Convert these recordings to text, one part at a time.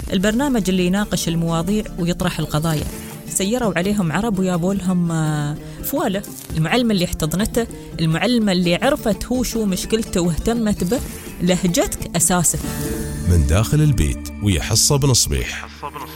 البرنامج اللي يناقش المواضيع ويطرح القضايا. سيروا عليهم عرب ويابوا لهم فوالة. المعلمة اللي احتضنته، المعلمة اللي عرفت هو شو مشكلته واهتمت به، لهجتك أساسك. من داخل البيت ويا حصة بنصبيح.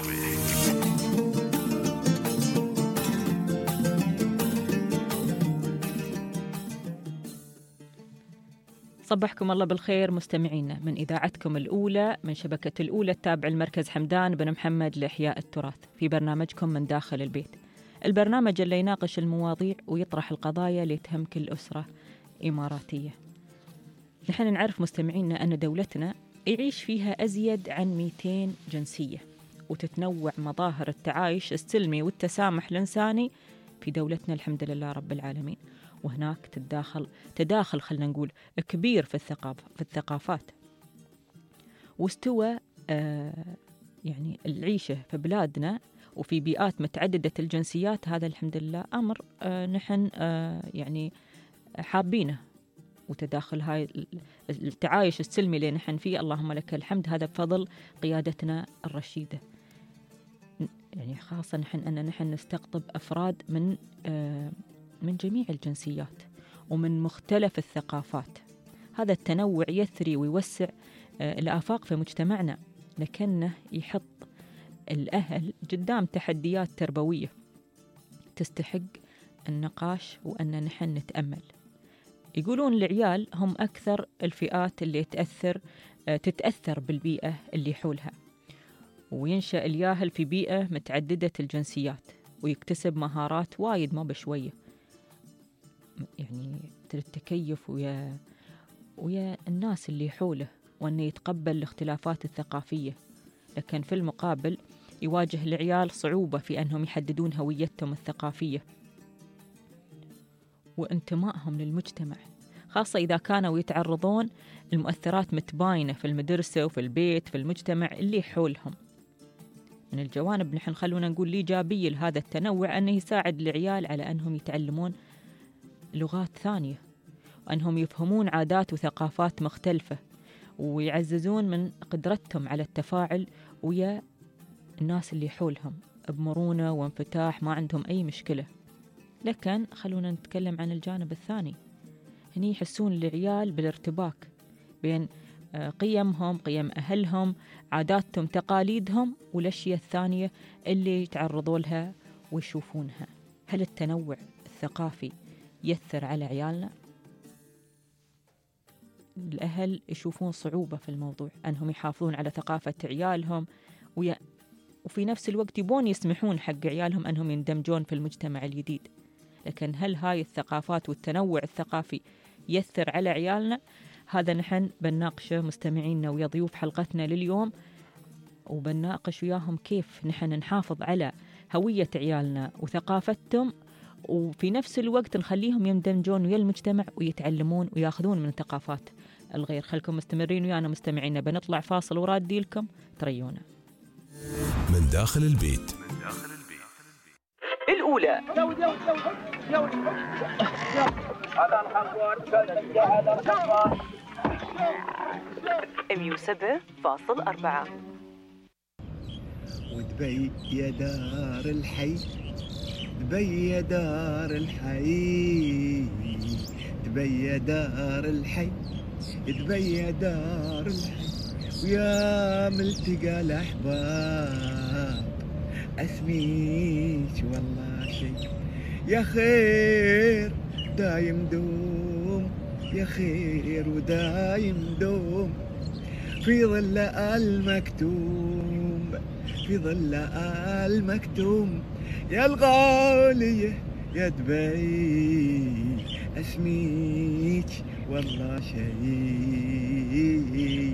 صبحكم الله بالخير مستمعينا من إذاعتكم الأولى من شبكة الأولى التابع المركز حمدان بن محمد لإحياء التراث، في برنامجكم من داخل البيت، البرنامج اللي يناقش المواضيع ويطرح القضايا اللي تهم كل أسرة إماراتية. نحن نعرف مستمعينا أن دولتنا يعيش فيها أزيد عن 200 جنسية، وتتنوع مظاهر التعايش السلمي والتسامح الإنساني في دولتنا الحمد لله رب العالمين. وهناك تداخل خلنا نقول كبير في الثقافات، واستوى يعني العيشة في بلادنا وفي بيئات متعددة الجنسيات. هذا الحمد لله أمر نحن يعني حابينه، وتداخل هاي التعايش السلمي اللي نحن فيه اللهم لك الحمد، هذا بفضل قيادتنا الرشيدة. يعني خاصة نحن نستقطب أفراد من جميع الجنسيات ومن مختلف الثقافات. هذا التنوع يثري ويوسع الآفاق في مجتمعنا، لكنه يحط الأهل قدام تحديات تربوية تستحق النقاش وأن نحن نتأمل. يقولون العيال هم أكثر الفئات اللي تتأثر بالبيئة اللي حولها، وينشأ الياهل في بيئة متعددة الجنسيات ويكتسب مهارات وايد ما بشوية، يعني التكيف ويا الناس اللي حوله، وأنه يتقبل الاختلافات الثقافية. لكن في المقابل يواجه العيال صعوبة في أنهم يحددون هويتهم الثقافية وانتمائهم للمجتمع، خاصة إذا كانوا يتعرضون المؤثرات متباينة في المدرسة وفي البيت في المجتمع اللي حولهم. من الجوانب نحن خلونا نقول الإيجابية لهذا التنوع أنه يساعد العيال على أنهم يتعلمون لغات ثانية، وأنهم يفهمون عادات وثقافات مختلفة، ويعززون من قدرتهم على التفاعل ويا الناس اللي حولهم بمرونة وانفتاح، ما عندهم أي مشكلة. لكن خلونا نتكلم عن الجانب الثاني. هني يحسون العيال بالارتباك بين قيمهم، قيم أهلهم، عاداتهم، تقاليدهم، والأشياء الثانية اللي يتعرضوا لها ويشوفونها. هل التنوع الثقافي يأثر على عيالنا؟ الأهل يشوفون صعوبة في الموضوع أنهم يحافظون على ثقافة عيالهم، وفي نفس الوقت يبون يسمحون حق عيالهم أنهم يندمجون في المجتمع الجديد. لكن هل هاي الثقافات والتنوع الثقافي يأثر على عيالنا؟ هذا نحن بنناقشه مستمعينا ويا ضيوف حلقتنا لليوم، وبنناقش وياهم كيف نحن نحافظ على هوية عيالنا وثقافتهم، وفي نفس الوقت نخليهم يندمجون ويا المجتمع ويتعلمون وياخذون من ثقافات الغير. خلكم مستمرين ويانا مستمعينا، بنطلع فاصل ورادي لكم تريونا. من داخل البيت الأولى FM7.4. ودبي يا دار الحي، دبي يا دار الحي، دبي يا دار الحي، دبي يا دار الحي، ويا ملتقى الأحباب أسميك والله شيء، يا خير دايم دوم، يا خير ودايم دوم، في ظل المكتوم، في ظل المكتوم، يا الغالية يا دبي أسميك والله شيء.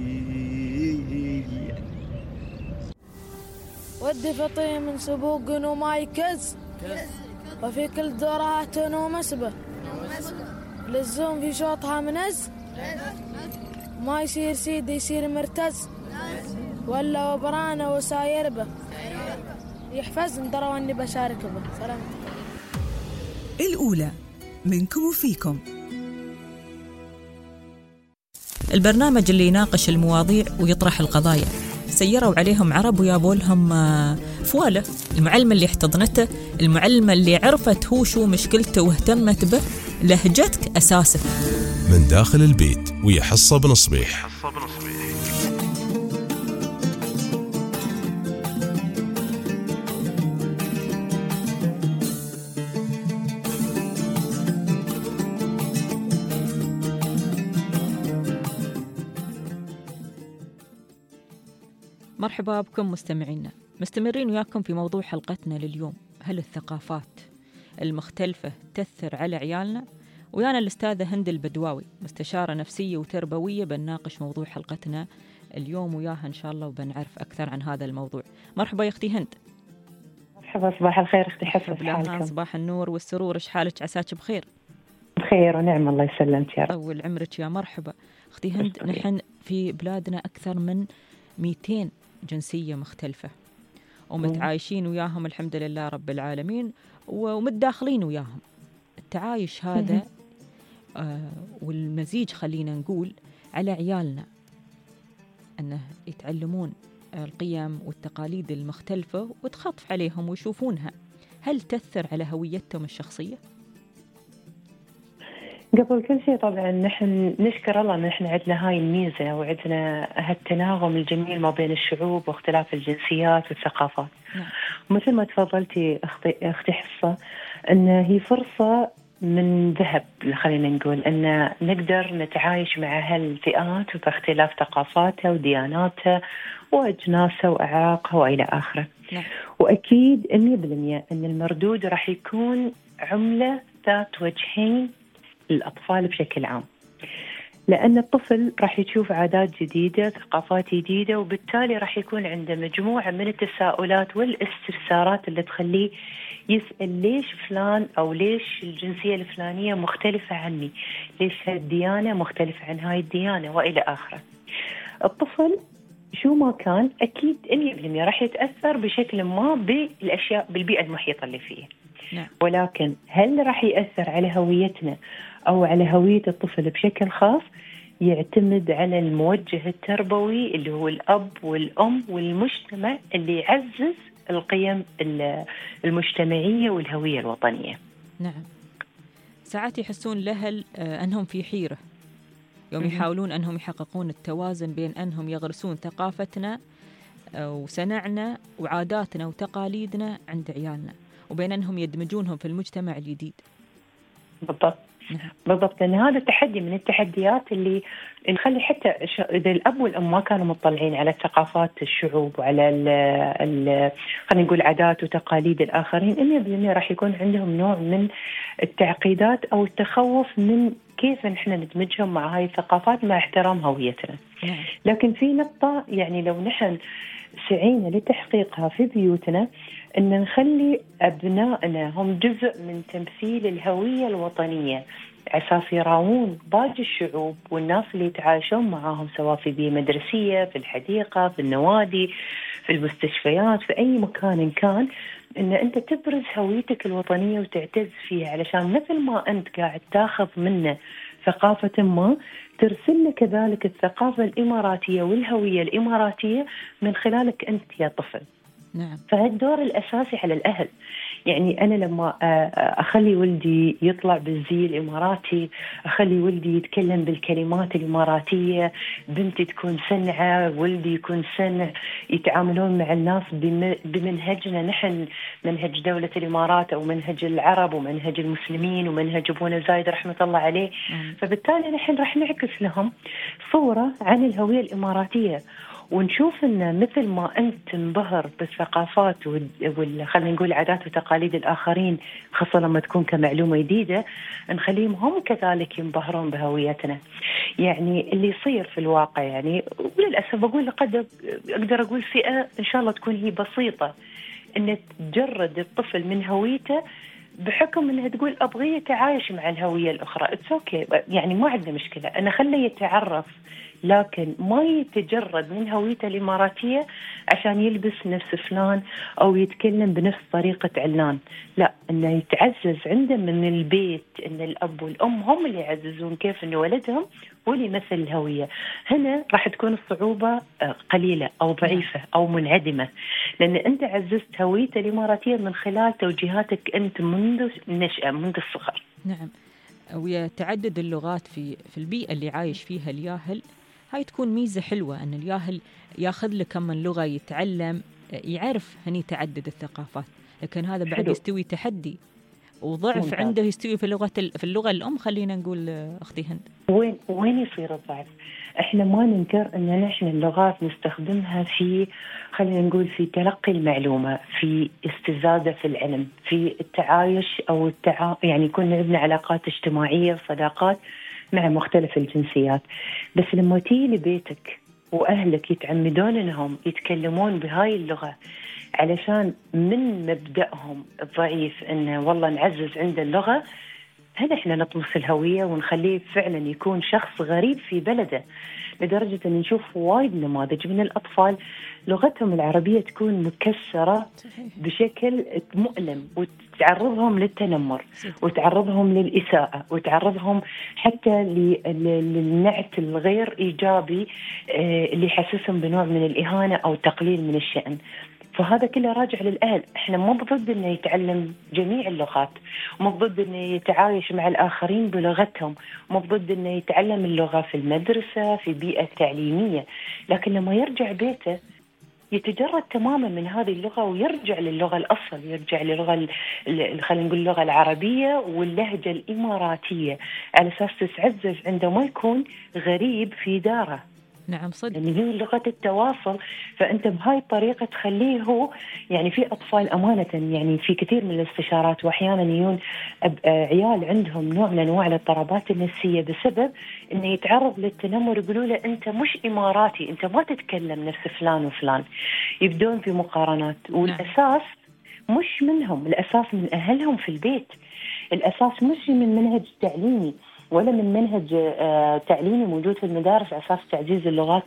ودي فطي من سبوق وما يكز، وفي كل دورات ومسبة، للزوم في شوطها منز، ما يصير سيد يصير مرتز، ولا وبرانه وساير به، يحفظ دروا اني بشارك به. سلام. الأولى منكم وفيكم، البرنامج اللي يناقش المواضيع ويطرح القضايا. سيروا عليهم عرب ويابوا لهم فوالة. المعلمة اللي احتضنته، المعلمة اللي عرفت هو شو مشكلته واهتمت به، لهجتك أساسك. من داخل البيت ويا حصة بن صبيح. مرحبا بكم مستمعينا، مستمرين وياكم في موضوع حلقتنا لليوم. هل الثقافات المختلفة تأثر على عيالنا؟ ويانا الأستاذة هند البدواوي، مستشارة نفسية وتربوية، بنناقش موضوع حلقتنا اليوم وياها إن شاء الله، وبنعرف أكثر عن هذا الموضوع. مرحبا يا أختي هند. مرحبا، صباح الخير أختي حسن. صباح النور والسرور، إيش حالك؟ عساك بخير؟ بخير ونعم، الله يسلمك يا رب. طول عمرك يا مرحبا. أختي هند، نحن في بلادنا أكثر من 200 جنسية مختلفة ومتعايشين وياهم الحمد لله رب العالمين، ومتداخلين وياهم. التعايش هذا والمزيج خلينا نقول على عيالنا أنه يتعلمون القيم والتقاليد المختلفة وتخطف عليهم ويشوفونها. هل تأثر على هويتهم الشخصية؟ قبل كل شيء طبعا نحن نشكر الله ان احنا عندنا هاي الميزة وعندنا هالتناغم الجميل ما بين الشعوب واختلاف الجنسيات والثقافات. مثل ما تفضلتي اختي حصة، ان هي فرصة من ذهب، خلينا نقول ان نقدر نتعايش مع هالفئات وباختلاف ثقافاتها ودياناتها واجناسها واعراقها والى اخره. واكيد 100% ان المردود راح يكون عملة ذات وجهين للأطفال بشكل عام، لأن الطفل راح يشوف عادات جديدة، ثقافات جديدة، وبالتالي راح يكون عنده مجموعة من التساؤلات والاستفسارات اللي تخليه يسأل ليش فلان أو ليش الجنسية الفلانية مختلفة عني، ليش هالديانة مختلفة عن هاي الديانة وإلى آخره. الطفل شو ما كان أكيد 100% راح يتأثر بشكل ما بالأشياء بالبيئة المحيطة اللي فيه. ولكن هل راح يأثر على هويتنا أو على هوية الطفل بشكل خاص؟ يعتمد على الموجه التربوي اللي هو الأب والأم والمجتمع اللي يعزز القيم المجتمعية والهوية الوطنية. نعم. ساعات يحسون الأهل أنهم في حيرة يوم يحاولون أنهم يحققون التوازن بين أنهم يغرسون ثقافتنا وسنعنا وعاداتنا وتقاليدنا عند عيالنا، وبين أنهم يدمجونهم في المجتمع الجديد. بالضبط. بالضبط، لأن هذا التحدي من التحديات اللي نخلي حتى إذا الأب والأم ما كانوا مطلعين على ثقافات الشعوب وعلى خلينا نقول عادات وتقاليد الآخرين، 100% راح يكون عندهم نوع من التعقيدات أو التخوف من كيف نحن ندمجهم مع هاي الثقافات مع احترام هويتنا. لكن في نقطة يعني لو نحن سعينا لتحقيقها في بيوتنا، أن نخلي أبنائنا هم جزء من تمثيل الهوية الوطنية، أساس يراوون باقي الشعوب والناس اللي يتعايشون معاهم، سواء في بيئة مدرسية، في الحديقة، في النوادي، في المستشفيات، في أي مكان كان، أن أنت تبرز هويتك الوطنية وتعتز فيها، علشان مثل ما أنت قاعد تاخذ منه ثقافة ما، ترسل كذلك الثقافة الإماراتية والهوية الإماراتية من خلالك أنت يا طفل. نعم. فهالدور الأساسي على الأهل. يعني أنا لما أخلي ولدي يطلع بالزي الإماراتي، أخلي ولدي يتكلم بالكلمات الإماراتية، بنتي تكون سنعة، ولدي يكون سنع، يتعاملون مع الناس بمنهجنا نحن، منهج دولة الإمارات أو منهج العرب ومنهج المسلمين ومنهج أبونا زايد رحمة الله عليه. فبالتالي نحن رح نعكس لهم صورة عن الهوية الإماراتية، ونشوف أن مثل ما أنت تنبهر بالثقافات خلينا نقول عادات وتقاليد الآخرين، خاصة لما تكون كمعلومة جديدة، نخليهم هم كذلك ينبهرون بهويتنا. يعني اللي يصير في الواقع، يعني وللأسف بقول قد أقدر أقول فئة إن شاء الله تكون هي بسيطة، أن تجرد الطفل من هويته بحكم أنها تقول أبغي يتعايش مع الهوية الأخرى. يعني ما عندنا مشكلة، أنا خليه يتعرف، لكن ما يتجرد من هويته الإماراتية عشان يلبس نفس فلان أو يتكلم بنفس طريقة علان. لا، أنه يتعزز عنده من البيت، أن الأب والأم هم اللي يعززون كيف أن ولدهم واللي يمثل الهوية. هنا راح تكون الصعوبة قليلة أو ضعيفة أو منعدمة، لأن أنت عززت هويته الإماراتية من خلال توجيهاتك أنت منذ النشأة، منذ الصغر. نعم. وتعدد اللغات في البيئة اللي عايش فيها الياهل، هاي تكون ميزة حلوة، أن الياهل ياخذ له كم من لغة، يتعلم، يعرف هني تعدد الثقافات. لكن هذا بعد حلو. يستوي تحدي وضعف ممتاز. عنده يستوي في اللغة الأم. خلينا نقول أختي هند، وين يصير الضعف؟ احنا ما ننكر ان نحن اللغات نستخدمها في، خلينا نقول، في تلقي المعلومة، في استزادة في العلم، في التعايش او يعني يكون عندنا علاقات اجتماعية وصداقات مع مختلف الجنسيات. بس لما تيجي لبيتك واهلك يتعمدون انهم يتكلمون بهاي اللغة علشان من مبدأهم الضعيف انه والله نعزز عند اللغة، هذا احنا نطمس الهوية ونخليه فعلا يكون شخص غريب في بلده، لدرجة أن نشوف وايد نماذج من الأطفال لغتهم العربية تكون مكسرة بشكل مؤلم، وتعرضهم للتنمر وتعرضهم للإساءة وتعرضهم حتى للنعت الغير إيجابي اللي يحسسهم بنوع من الإهانة أو تقليل من الشأن. فهذا كله راجع للأهل. احنا مو ضد انه يتعلم جميع اللغات، مو ضد انه يتعايش مع الآخرين بلغتهم، مو ضد انه يتعلم اللغة في المدرسة في بيئة تعليمية، لكن لما يرجع بيته يتجرد تماما من هذه اللغة ويرجع للغة الأصل، يرجع للغة خلينا نقول اللغة العربية واللهجة الإماراتية، على أساس تتعزز عندما يكون غريب في داره. نعم صدق، يعني هي لغة التواصل. فأنت بهاي الطريقة تخليه هو، يعني في أطفال أمانة، يعني في كثير من الاستشارات وأحيانا يجون عيال عندهم نوع من أنواع الاضطرابات النفسية بسبب إنه يتعرض للتنمر، يقولوا له أنت مش إماراتي، أنت ما تتكلم نفس فلان وفلان، يبدون في مقارنات. والأساس مش منهم، الأساس من أهلهم في البيت، الأساس مش من منهج تعليمي ولا من منهج تعليمي موجود في المدارس على أساس تعزيز اللغات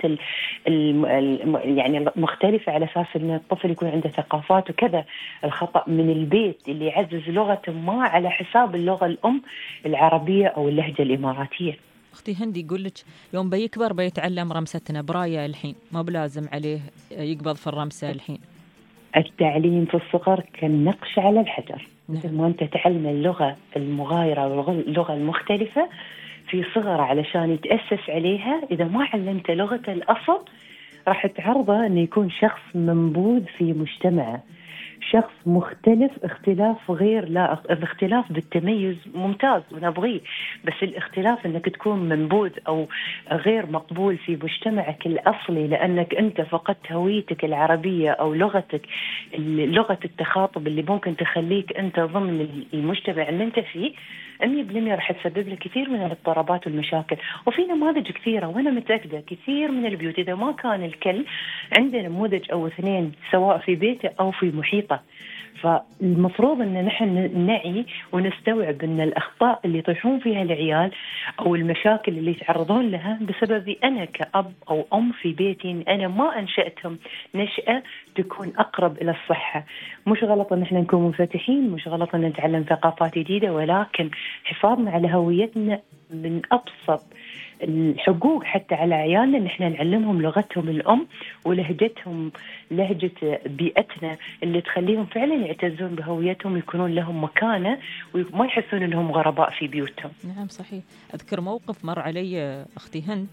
يعني المختلفة، على أساس أن الطفل يكون عنده ثقافات وكذا. الخطأ من البيت اللي يعزز لغة ما على حساب اللغة الأم العربية أو اللهجة الإماراتية. أختي هندي يقول لك يوم بيكبر بيتعلم رمستنا براية الحين، ما بلازم عليه يقبض في الرمسة الحين. التعليم في الصغر كالنقش على الحجر. مثل ما أنت تعلم اللغة المغايرة واللغة المختلفة في صغر علشان يتأسس عليها، إذا ما علمت لغة الأصل راح تعرضه أنه يكون شخص منبوذ في مجتمعه، شخص مختلف، اختلاف غير لا الاختلاف بالتميز ممتاز ونبغيه، بس الاختلاف انك تكون منبوذ او غير مقبول في مجتمعك الاصلي لانك انت فقدت هويتك العربية او لغتك، لغة التخاطب اللي ممكن تخليك انت ضمن المجتمع اللي انت فيه، 100% راح تسبب لك كثير من الاضطرابات والمشاكل. وفي نماذج كثيرة، وانا متأكدة كثير من البيوت اذا ما كان الكل عنده نموذج او اثنين سواء في بيته او في محيطه. فالمفروض ان نحن نعي ونستوعب ان الاخطاء اللي يطيحون فيها العيال او المشاكل اللي يتعرضون لها بسببي انا كأب او ام في بيتي، انا ما انشأتهم نشأة تكون اقرب الى الصحة. مش غلط ان احنا نكون منفتحين، مش غلط ان نتعلم ثقافات جديدة، ولكن حفاظنا على هويتنا من ابسط الحقوق حتى على عيالنا، ان احنا نعلمهم لغتهم الام ولهجتهم، لهجة بيئتنا اللي تخليهم فعلا يعتزون بهويتهم، يكونون لهم مكانة وما يحسون انهم غرباء في بيوتهم. نعم صحيح. اذكر موقف مر علي اختي هند،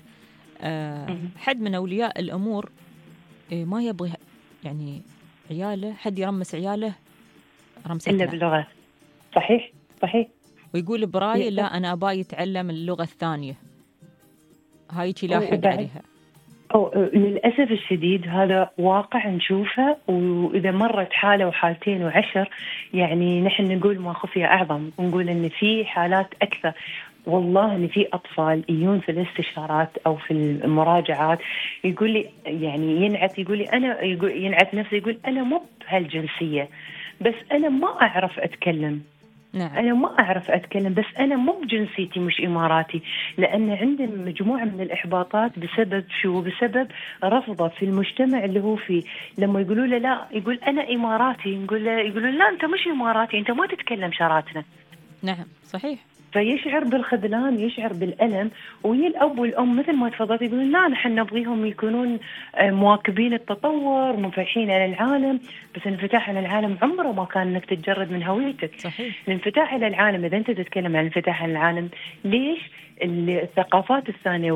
حد من اولياء الامور ما يبغي يعني عياله حد يرمس عياله رمستنا الا باللغة. صحيح صحيح. ويقول براي لا انا ابغى يتعلم اللغة الثانية، هاي شي لاحق عليها. للأسف الشديد هذا واقع نشوفه، وإذا مرت حالة وحالتين وعشر يعني نحن نقول ما خفي أعظم، ونقول إن في حالات أكثر. والله إن في أطفال يجون في الاستشارات أو في المراجعات يقول لي يعني يقول لي أنا ينعت نفسه، يقول أنا مو بهالجنسية بس أنا ما أعرف أتكلم. نعم. أنا ما أعرف أتكلم بس أنا مو بجنسيتي مش إماراتي، لأن عندنا مجموعة من الإحباطات بسبب شو؟ بسبب رفضه في المجتمع اللي هو فيه. لما يقولوا له لا يقول أنا إماراتي، يقولوا لا أنت مش إماراتي، أنت ما تتكلم شراتنا. نعم صحيح. فيشعر بالخذلان، يشعر بالألم. وهي الأب والأم مثل ما تفضلت يقولون لا نحن نبغيهم يكونون مواكبين التطور، منفتحين على العالم. بس الانفتاح على العالم عمره ما كان انك تتجرد من هويتك. صحيح. الانفتاح على العالم، إذا أنت تتكلم عن الانفتاح على العالم، ليش الثقافات الثانية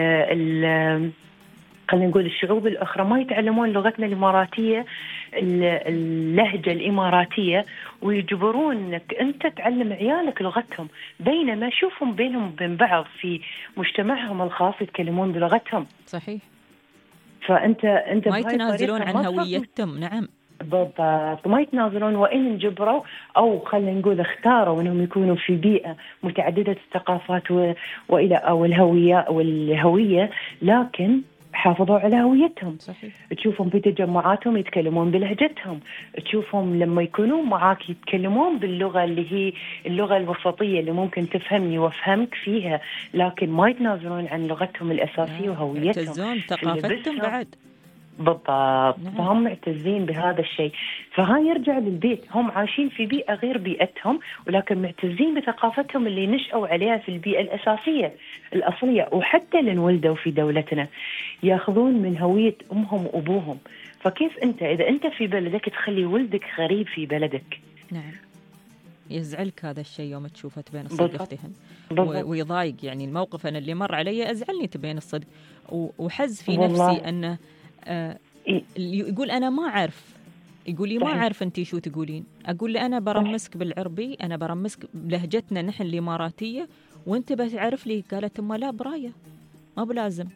خلينا نقول الشعوب الأخرى ما يتعلمون لغتنا الإماراتية، اللهجة الإماراتية، ويجبرون أنك أنت تعلم عيالك لغتهم، بينما شوفهم بينهم وبين بعض في مجتمعهم الخاص يتكلمون بلغتهم. صحيح. فأنت ما يتنازلون عن هويتهم. نعم بالضبط، ما يتنازلون. وإن انجبروا أو خلينا نقول اختاروا أنهم يكونوا في بيئة متعددة الثقافات وإلى أو الهوية، لكن حافظوا على هويتهم. صحيح. تشوفهم في تجمعاتهم يتكلمون بلهجتهم، تشوفهم لما يكونون معاك يتكلمون باللغة اللي هي اللغة الوسطية اللي ممكن تفهمني وافهمك فيها، لكن ما يتنازلون عن لغتهم الأساسية وهويتهم. يعتزون ثقافتهم بعد. بالضبط. فهم معتزين بهذا الشيء. فهاي يرجع للبيت، هم عايشين في بيئة غير بيئتهم، ولكن معتزين بثقافتهم اللي نشأوا عليها في البيئة الأساسية الأصلية. وحتى اللي انولدوا في دولتنا ياخذون من هوية أمهم وأبوهم. فكيف أنت إذا أنت في بلدك تخلي ولدك غريب في بلدك؟ نعم، يزعلك هذا الشيء يوم تشوفه بين الصدق اختهن، ويضايق. يعني الموقف أنا اللي مر علي أزعلني تبين الصدق، وحز في نفسي أنه يقول أنا ما أعرف، يقول لي ما أعرف أنتي شو تقولين. أقول له أنا برمسك بالعربي، أنا برمسك بلهجتنا نحن الإماراتية، وأنت بتعرف لي. قالت أما لا براية، ما بلازم.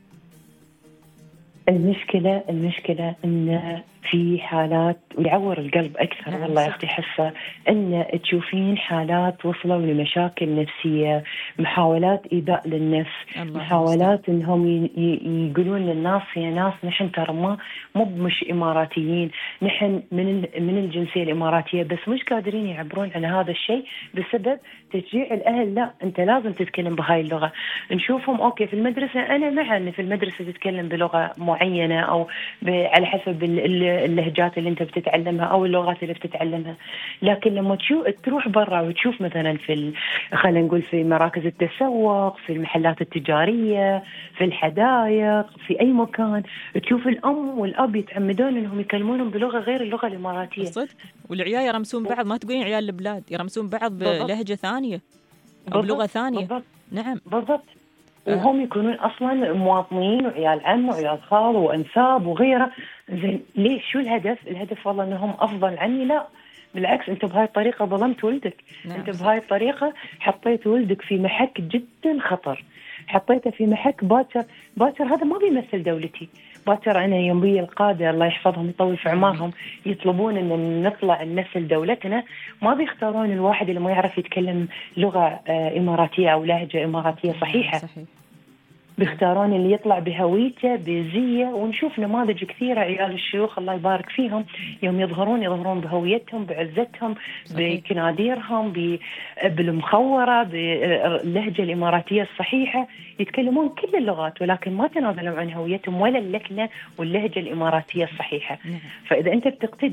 المشكلة إن في حالات ويعور القلب أكثر. نعم. والله يا أختي حسة إن تشوفين حالات وصلوا لمشاكل نفسية، محاولات إيذاء للنفس، محاولات إنهم يقولون للناس يا ناس نحن ترى مش إماراتيين، نحن من الجنسية الإماراتية، بس مش قادرين يعبرون عن هذا الشيء بسبب تشجيع الأهل. لا أنت لازم تتكلم بهاي اللغة. نشوفهم أوكي في المدرسة، أنا مع أن في المدرسة تتكلم بلغة معينة أو على حسب اللهجات اللي انت بتتعلمها او اللغات اللي بتتعلمها، لكن لما تروح برا وتشوف مثلا خلينا نقول في مراكز التسوق، في المحلات التجارية، في الحدائق، في اي مكان، تشوف الام والاب يتعمدون انهم يكلمونهم بلغة غير اللغة الاماراتية. صدق. والعيال يرمسون بعض، ما تقولين عيال البلاد، يرمسون بعض بلهجة ثانية او بلغة ثانية. بالضبط. نعم بالضبط. وهم يكونون أصلاً مواطنين وعيال عم وعيال خال وأنساب وغيره. زين ليش؟ شو الهدف؟ الهدف والله أنهم أفضل عني؟ لا بالعكس، أنت بهاي الطريقة ظلمت ولدك. نعم. أنت بهاي الطريقة حطيت ولدك في محك جدا خطر، حطيته في محك باكر هذا ما بيمثل دولتي. باكر أنا يوم بي القادة الله يحفظهم يطول في عمرهم يطلبون أن نطلع نمثل دولتنا، ما بيختارون الواحد اللي ما يعرف يتكلم لغة إماراتية أو لهجة إماراتية صحيحة. صحيح. بيختارون اللي يطلع بهويته بزية. ونشوف نماذج كثيرة عيال الشيوخ الله يبارك فيهم يوم يظهرون بهويتهم، بعزتهم، بكناديرهم، بالمخورة، باللهجة الإماراتية الصحيحة، يتكلمون كل اللغات ولكن ما تنازلوا عن هويتهم ولا اللكنة واللهجة الإماراتية الصحيحة. فإذا أنت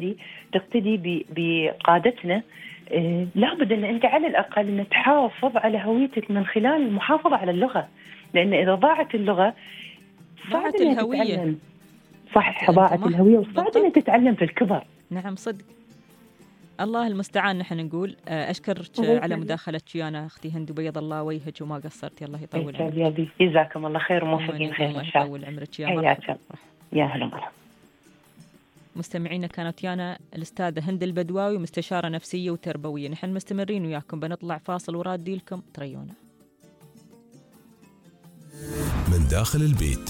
تقتدي بقادتنا، لابد أن أنت على الأقل أن تحافظ على هويتك من خلال المحافظة على اللغة، لأن إذا ضاعت اللغة ضاعت الهوية. صح، ضاعت الهوية وصعب أن تتعلم في الكبر. نعم صدق. الله المستعان. نحن نقول أشكرك على مداخلتك أنا أختي هند، وبيض الله وجهك وما قصرتي. الله يطول عمرك. جزاكم الله خير وموفقين خير إن شاء الله. يطول عمرك يا مرحبا. يا هلا مرحبا. مستمعينا كانت ويانا الأستاذة هند البدواوي، مستشارة نفسية وتربوية. نحن مستمرين وياكم، بنطلع فاصل ورادي لكم تريونا. من داخل البيت.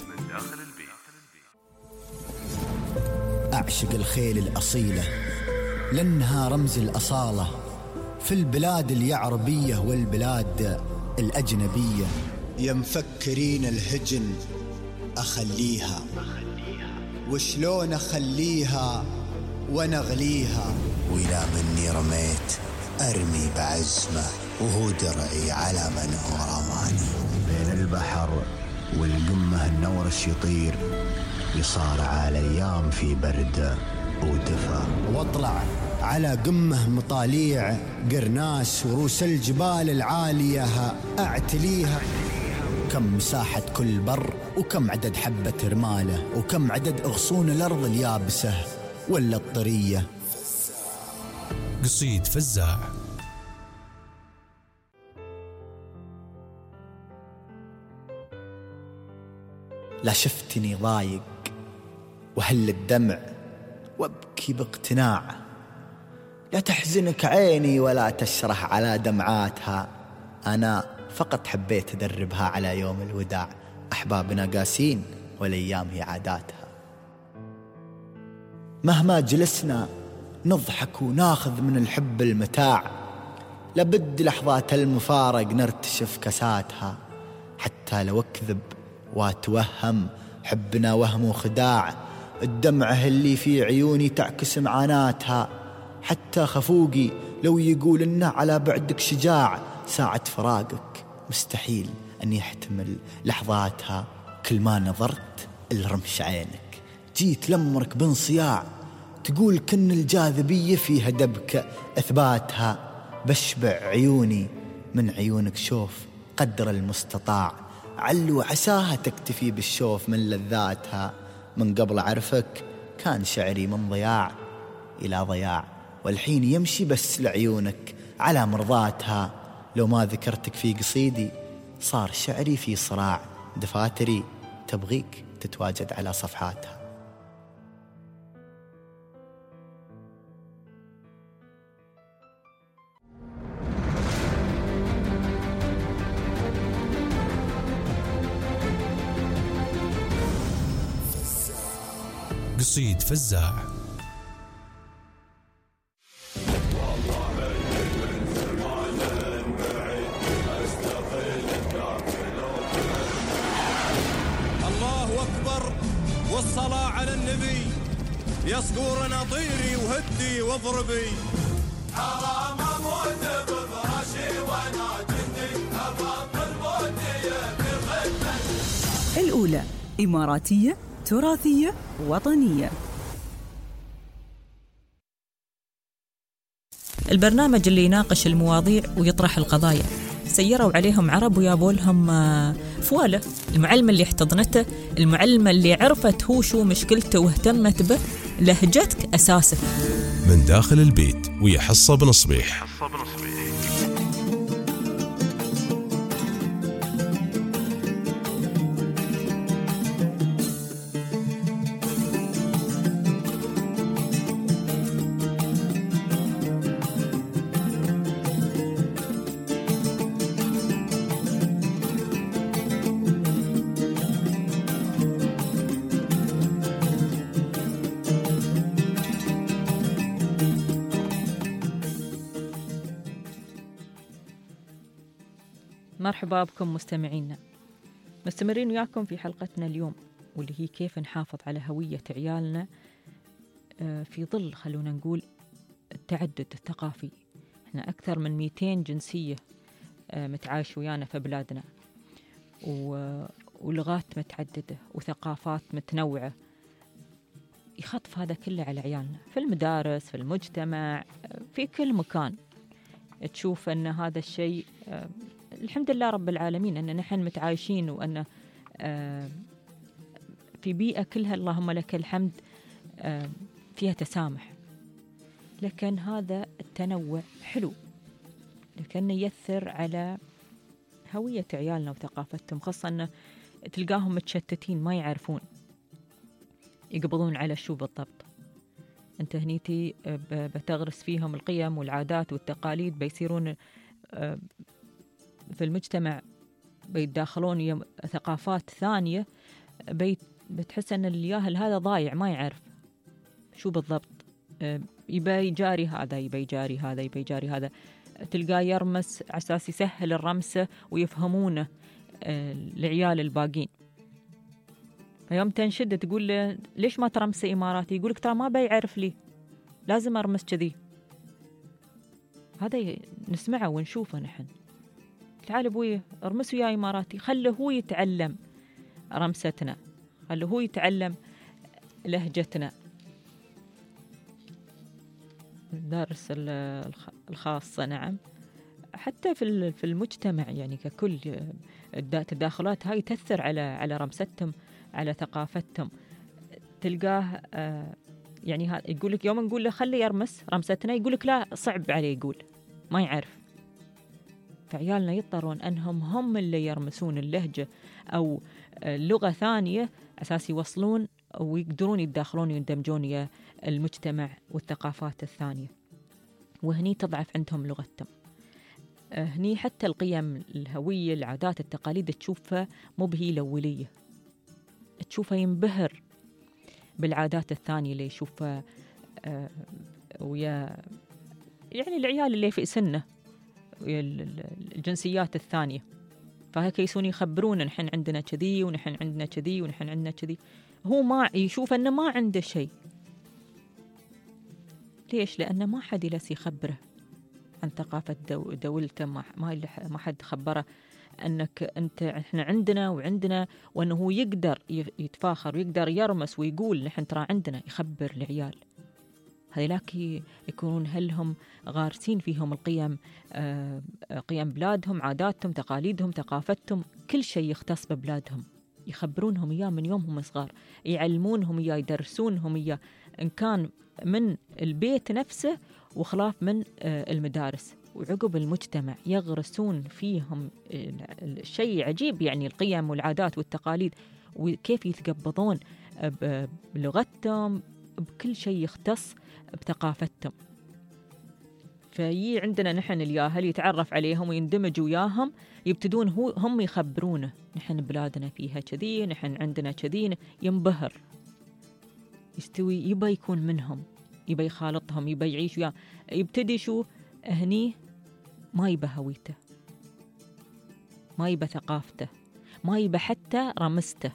أعشق الخيل الأصيلة لأنها رمز الأصالة في البلاد اليعربية والبلاد الأجنبية. يا مفكرين الهجن أخليها، وشلون أخليها ونغليها، وإلى مني رميت أرمي بعزمه، وهو درعي على من هو رماني. بين البحر والقمة النورش يطير، يصارع الأيام في برد ودفى. واطلع على قمه مطاليع قرناس وروس الجبال العالية أعتليها. كم مساحة كل بر، وكم عدد حبة رماله، وكم عدد أغصون الأرض اليابسة ولا الطرية. قصيد فزاع. لا شفتني ضايق وهل الدمع وابكي باقتناع. لا تحزنك عيني ولا تشرح على دمعاتها. أنا فقط حبيت أدربها على يوم الوداع. أحبابنا قاسين والأيام هي عاداتها. مهما جلسنا نضحك وناخذ من الحب المتاع. لابد لحظات المفارق نرتشف كساتها. حتى لو أكذب واتوهم حبنا وهم وخداع. الدمعة اللي في عيوني تعكس معاناتها. حتى خفوقي لو يقول إنه على بعدك شجاع. ساعة فراقك مستحيل أن يحتمل لحظاتها. كل ما نظرت الرمش عينك جيت لمرك بانصياع. تقول كن الجاذبية فيها دبك أثباتها. بشبع عيوني من عيونك شوف قدر المستطاع. علو عساها تكتفي بالشوف من لذاتها. من قبل أعرفك كان شعري من ضياع إلى ضياع. والحين يمشي بس لعيونك على مرضاتها. لو ما ذكرتك في قصيدي صار شعري في صراع. دفاتري تبغيك تتواجد على صفحاتها. قصيد فزاع. الله أكبر والصلاة على النبي. يا صقورنا طيري وهدي واضربي. حرام اموت بفراشي وانا جندي. ابطل موتي بخدمتي. الأولى إماراتية تراثية وطنية. البرنامج اللي يناقش المواضيع ويطرح القضايا. سيروا عليهم عرب ويابوا لهم فوالة. المعلمة اللي احتضنته، المعلمة اللي عرفت هو شو مشكلته واهتمت به. لهجتك أساسك. من داخل البيت ويا حصة بن صبيح. مرحبا بكم مستمعينا. مستمرين وياكم في حلقتنا اليوم، واللي هي كيف نحافظ على هوية عيالنا في ظل خلونا نقول التعدد الثقافي. احنا أكثر من 200 جنسية متعايش ويانا في بلادنا، ولغات متعددة وثقافات متنوعة. يخطف هذا كله على عيالنا في المدارس، في المجتمع، في كل مكان. تشوف أن هذا الشيء الحمد لله رب العالمين أن نحن متعايشين، وأن في بيئة كلها اللهم لك الحمد فيها تسامح. لكن هذا التنوع حلو، لكنه يأثر على هوية عيالنا وثقافتهم، خاصة أن تلقاهم متشتتين ما يعرفون يقبضون على شو بالضبط. أنت هنيتي بتغرس فيهم القيم والعادات والتقاليد، بيصيرون في المجتمع بيتداخلون ثقافات ثانية، بتحس أن الياهل هذا ضايع ما يعرف شو بالضبط. يبي يجاري هذا، يبي يجاري هذا، يبي يجاري هذا. تلقاه يرمس على أساس يسهل الرمسة ويفهمونه العيال الباقين. فيوم تنشد تقول له ليش ما ترمسي إماراتي؟ يقولك ترى ما بيعرف لي، لازم أرمس كذي. هذا نسمعه ونشوفه نحن. تعال ابوي ارمس ويا إماراتي، خله هو يتعلم رمستنا، خله هو يتعلم لهجتنا. المدارس الخاصة نعم، حتى في المجتمع يعني ككل. التداخلات هاي تأثر على رمستهم، على ثقافتهم. تلقاه يعني يقول لك يوم نقول له خلي يرمس رمستنا، يقول لك لا صعب عليه، يقول ما يعرف. فعيالنا يضطرون أنهم هم اللي يرمسون اللهجة أو لغة ثانية أساس يوصلون ويقدرون يتداخلون ويندمجون ويا المجتمع والثقافات الثانية، وهني تضعف عندهم لغتهم. هني حتى القيم الهوية، العادات، التقاليد تشوفها مبهية ولية، تشوفها ينبهر بالعادات الثانية اللي يشوفها ويا يعني العيال اللي في سنه الجنسيات الثانية. فهيك يسون يخبرون نحن عندنا كذي ونحن عندنا كذي ونحن عندنا كذي، هو ما يشوف أنه ما عنده شيء. ليش؟ لأنه ما حد يلس يخبره عن ثقافة دولته، ما حد خبره أنك إحنا عندنا وعندنا، وأنه هو يقدر يتفاخر ويقدر يرمس ويقول نحن ترى عندنا، يخبر العيال. هذولاك يكونون هلهم غارسين فيهم القيم، قيم بلادهم، عاداتهم، تقاليدهم، ثقافتهم، كل شيء يختص ببلادهم، يخبرونهم إياه من يومهم صغار، يعلمونهم إياه، يدرسونهم إياه، إن كان من البيت نفسه وخلاف من المدارس وعقب المجتمع، يغرسون فيهم الشيء عجيب يعني القيم والعادات والتقاليد، وكيف يتقبضون بلغتهم، بكل شيء يختص بثقافتهم. فيي عندنا نحن الياهل يتعرف عليهم ويندمج وياهم، يبتدون هم يخبرونه نحن بلادنا فيها كذي، نحن عندنا كذي، ينبهر، يستوي، يبى يكون منهم، يبى يخالطهم، يبى يعيش وياه. يبتدي شو هني ما يبى هويته، ما يبى ثقافته، ما يبى حتى رمسته.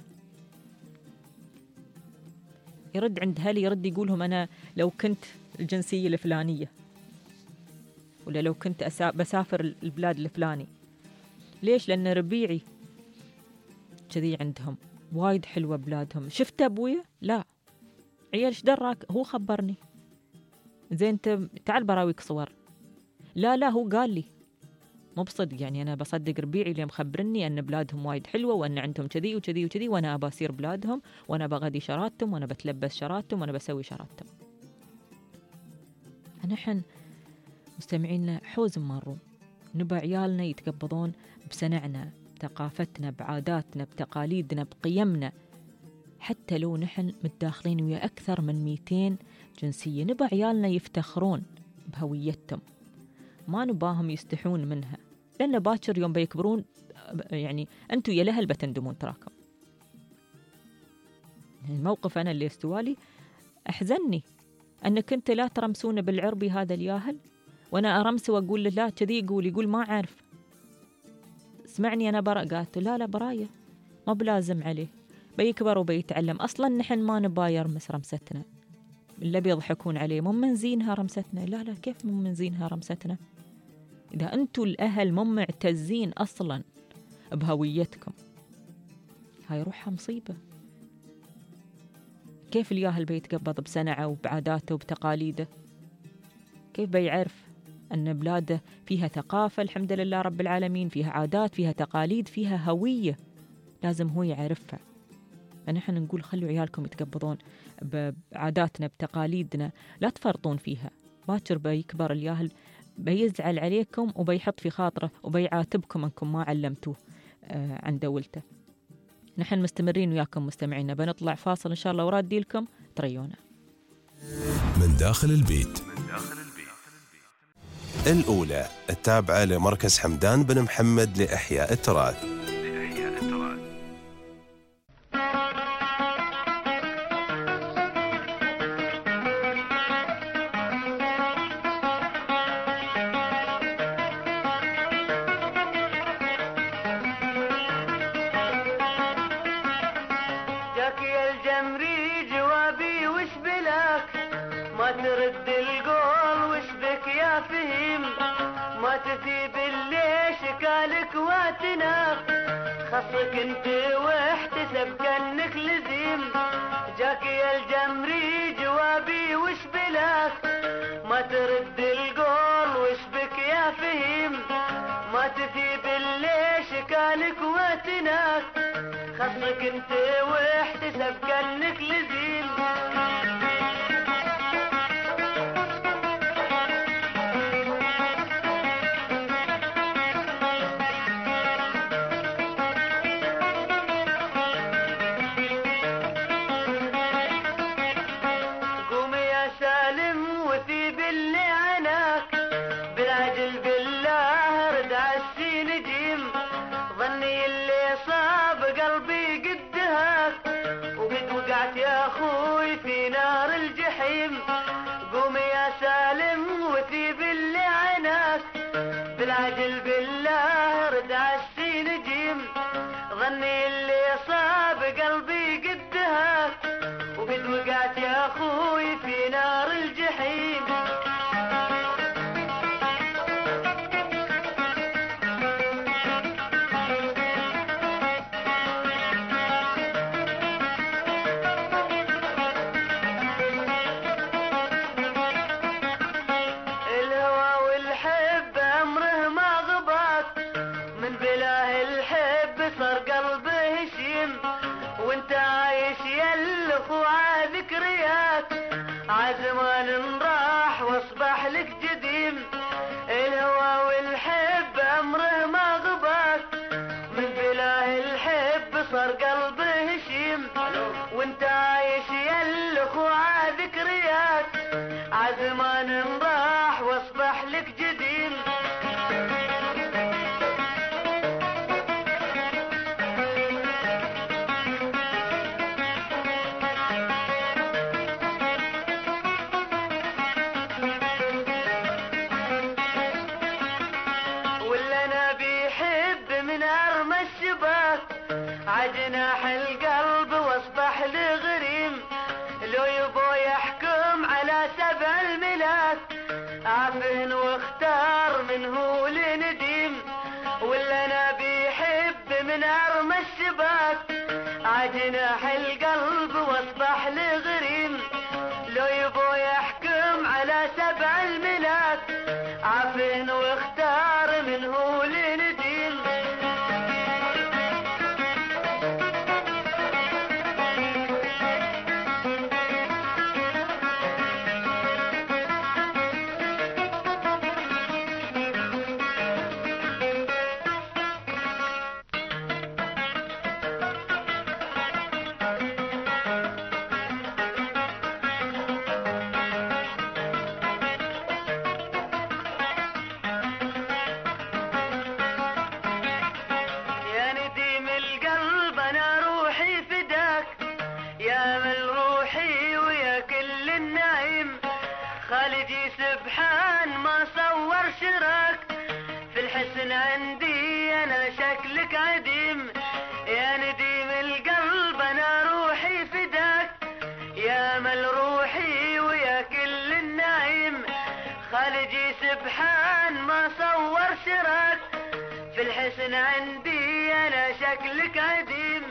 يرد عند هالي، يرد يقولهم أنا لو كنت الجنسية الفلانية، ولا لو كنت بسافر البلاد الفلاني. ليش؟ لأن ربيعي كذي عندهم، وايد حلوة بلادهم. شفت أبويا؟ لا. عيال ايش دراك؟ هو خبرني. زين انت تعال براويك صور. لا هو قال لي، مو بصدق يعني. أنا بصدق ربيعي اللي مخبرني أن بلادهم وايد حلوة وأن عندهم كذي وكذي وكذي، وأنا أبى أصير بلادهم، وأنا بغدي شراتهم، وأنا بتلبس شراتهم، وأنا بسوي شراتهم. نحن مستمعينا حوز مارون، نبى عيالنا يتقبضون بسنعنا، بثقافتنا، بعاداتنا، بتقاليدنا، بقيمنا، حتى لو نحن متداخلين ويا أكثر من 200 جنسية. نبى عيالنا يفتخرون بهويتهم، ما نباهم يستحون منها، لأن باكر يوم بيكبرون يعني أنتوا يا لهل بتندمون تراكم. الموقف أنا اللي استوالي أحزنني أنك أنت لا ترمسون بالعربي هذا الياهل، وأنا أرمس وأقول له لا كذي، يقول ما أعرف. اسمعني أنا قالت لا براية، ما بلازم عليه، بيكبر وبيتعلم. أصلا نحن ما نبا يرمس رمستنا، اللي بيضحكون عليه مو من زينها رمستنا. لا كيف مو من زينها رمستنا؟ إذا أنتوا الأهل مو معتزين أصلا بهويتكم، هاي روحها مصيبة. كيف الياهل بيتقبض بسنعه وبعاداته وبتقاليده؟ كيف بيعرف أن بلاده فيها ثقافة الحمد لله رب العالمين، فيها عادات، فيها تقاليد، فيها هوية، لازم هو يعرفها. فنحن نقول خلوا عيالكم يتقبضون بعاداتنا بتقاليدنا، لا تفرطون فيها. باكر بيكبر الياهل بيزعل عليكم وبيحط في خاطره وبيعاتبكم أنكم ما علمتوه عن دولته. نحن مستمرين وياكم مستمعينا، بنطلع فاصل إن شاء الله ورادي لكم تريونا. من داخل البيت. الأولى التابعة لمركز حمدان بن محمد لإحياء التراث. خصك انت واحتسب كأنك لزيم، جاك يا الجمري جوابي وش بلاك، ما ما ترد القول وش بك يا فهيم ما تثيب اللي شكالك واتناك خصك انت واحتسب كأنك لزيم يا اخوي في نار الجحيم قوم يا سالم وثيب اللي عناك بالعجل بالله رد عالسين جيم ظني اللي صاب قلبي قدهاك وقد وقعت يا اخوي في نار الجحيم وانت عايش يلف وعذكريات عزمان راح واصبح لك جديم الهوى والحب امره ما غباك من بلاه الحب صار قلبه هشيم وانت عايش يلف وعذكريات عزمان راح واصبح لك جديم عجناح القلب واصبح لغريم لو يبو يحكم على 7 الملاك عفن واختار منه لنديم ولا انا بيحب من ارمى الشباك عجناح القلب واصبح لغريم لو يبو يحكم على 7 الملاك عفن واختار منه لنديم خالجي سبحان ما صور شراك في الحسن عندي انا شكلك عديم يا نديم القلب انا روحي فداك يا مل روحي ويا كل النعيم خالجي سبحان ما صور شراك في الحسن عندي انا شكلك عديم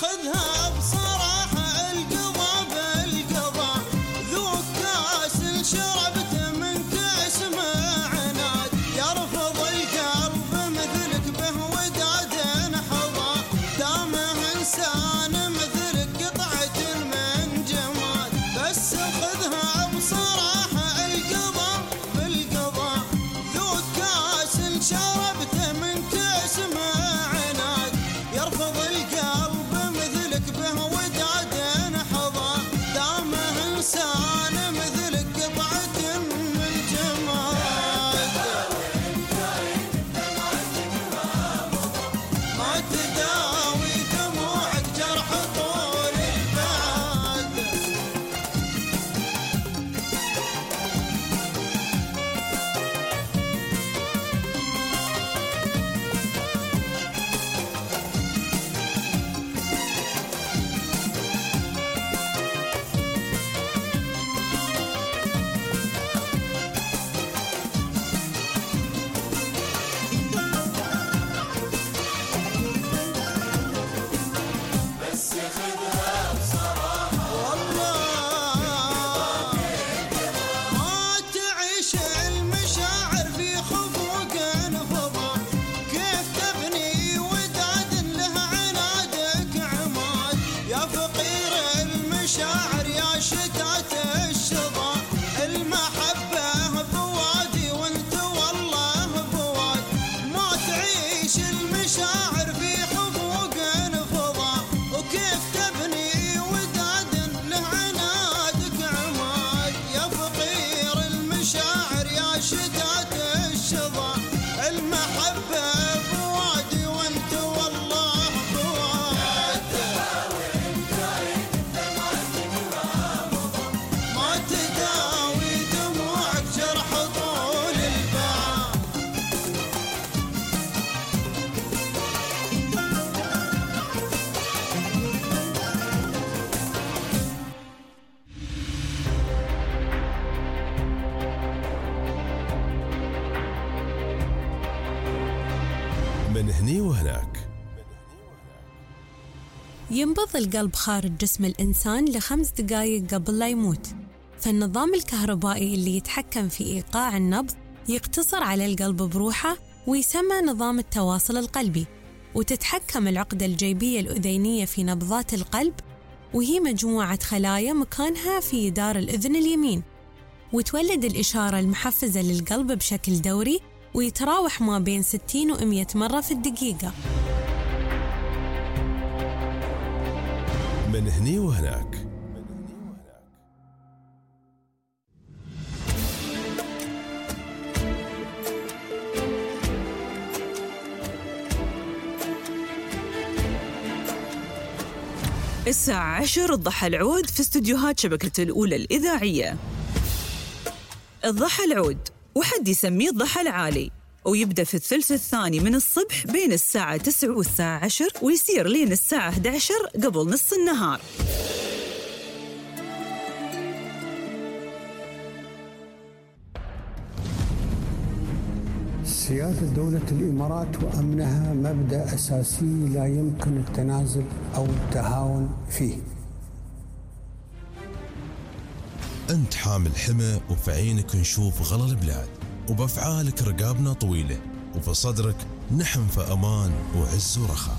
خذها بصراحة القضا بالقضا ذوق كاس شربته من كاس ما عناد يرفض القلب مثلك به وداد حظى دامه إنسان مثلك قطعة من جماد بس خذها بصراحة القضا بالقضا ذوق كاس شربته من كاس ما عناد يرفض القلب مثلك به وداد حظى دامه إنسان مثلك قطعة من جماد ما تداوي دموعك جرح طول البعد بس خذها بصراحة والله ما تعيش المشاعر في خفوق انفضة كيف تبني وداد له عنادك عماد يا فقير المشاعر يا شتات الشظى المحبة بوادي وانت والله بواد ما تعيش المشاعر في حقوق انفضة وكيف تبني وداد له عنادك عماد يا فقير المشاعر يا شتات الشظى المحبة بوادي وانت والله بواد ما تداوي دموعك جرح طول البعد من هني وهناك. ينبض القلب خارج جسم الإنسان ل5 دقائق قبل لا يموت، فالنظام الكهربائي اللي يتحكم في إيقاع النبض يقتصر على القلب بروحه ويسمى نظام التواصل القلبي، وتتحكم العقدة الجيبية الأذينية في نبضات القلب، وهي مجموعة خلايا مكانها في جدار الأذن اليمين، وتولد الإشارة المحفزة للقلب بشكل دوري ويتراوح ما بين 60 و100 مرة في الدقيقة. من هني وهناك. الساعة 10 الضحى العود في استديوهات شبكة الأولى الإذاعية. الضحى العود وحد يسميه الضحى العالي، ويبدأ في الثلث الثاني من الصبح بين الساعة 9 والساعة 10 ويصير لين الساعة 11 قبل نص النهار. سيادة دولة الإمارات وأمنها مبدأ أساسي لا يمكن التنازل أو التهاون فيه. أنت حامل حمى وفي عينك نشوف غلا البلاد، وبأفعالك رقابنا طويلة، وفي صدرك نحن في أمان وعز ورخاء.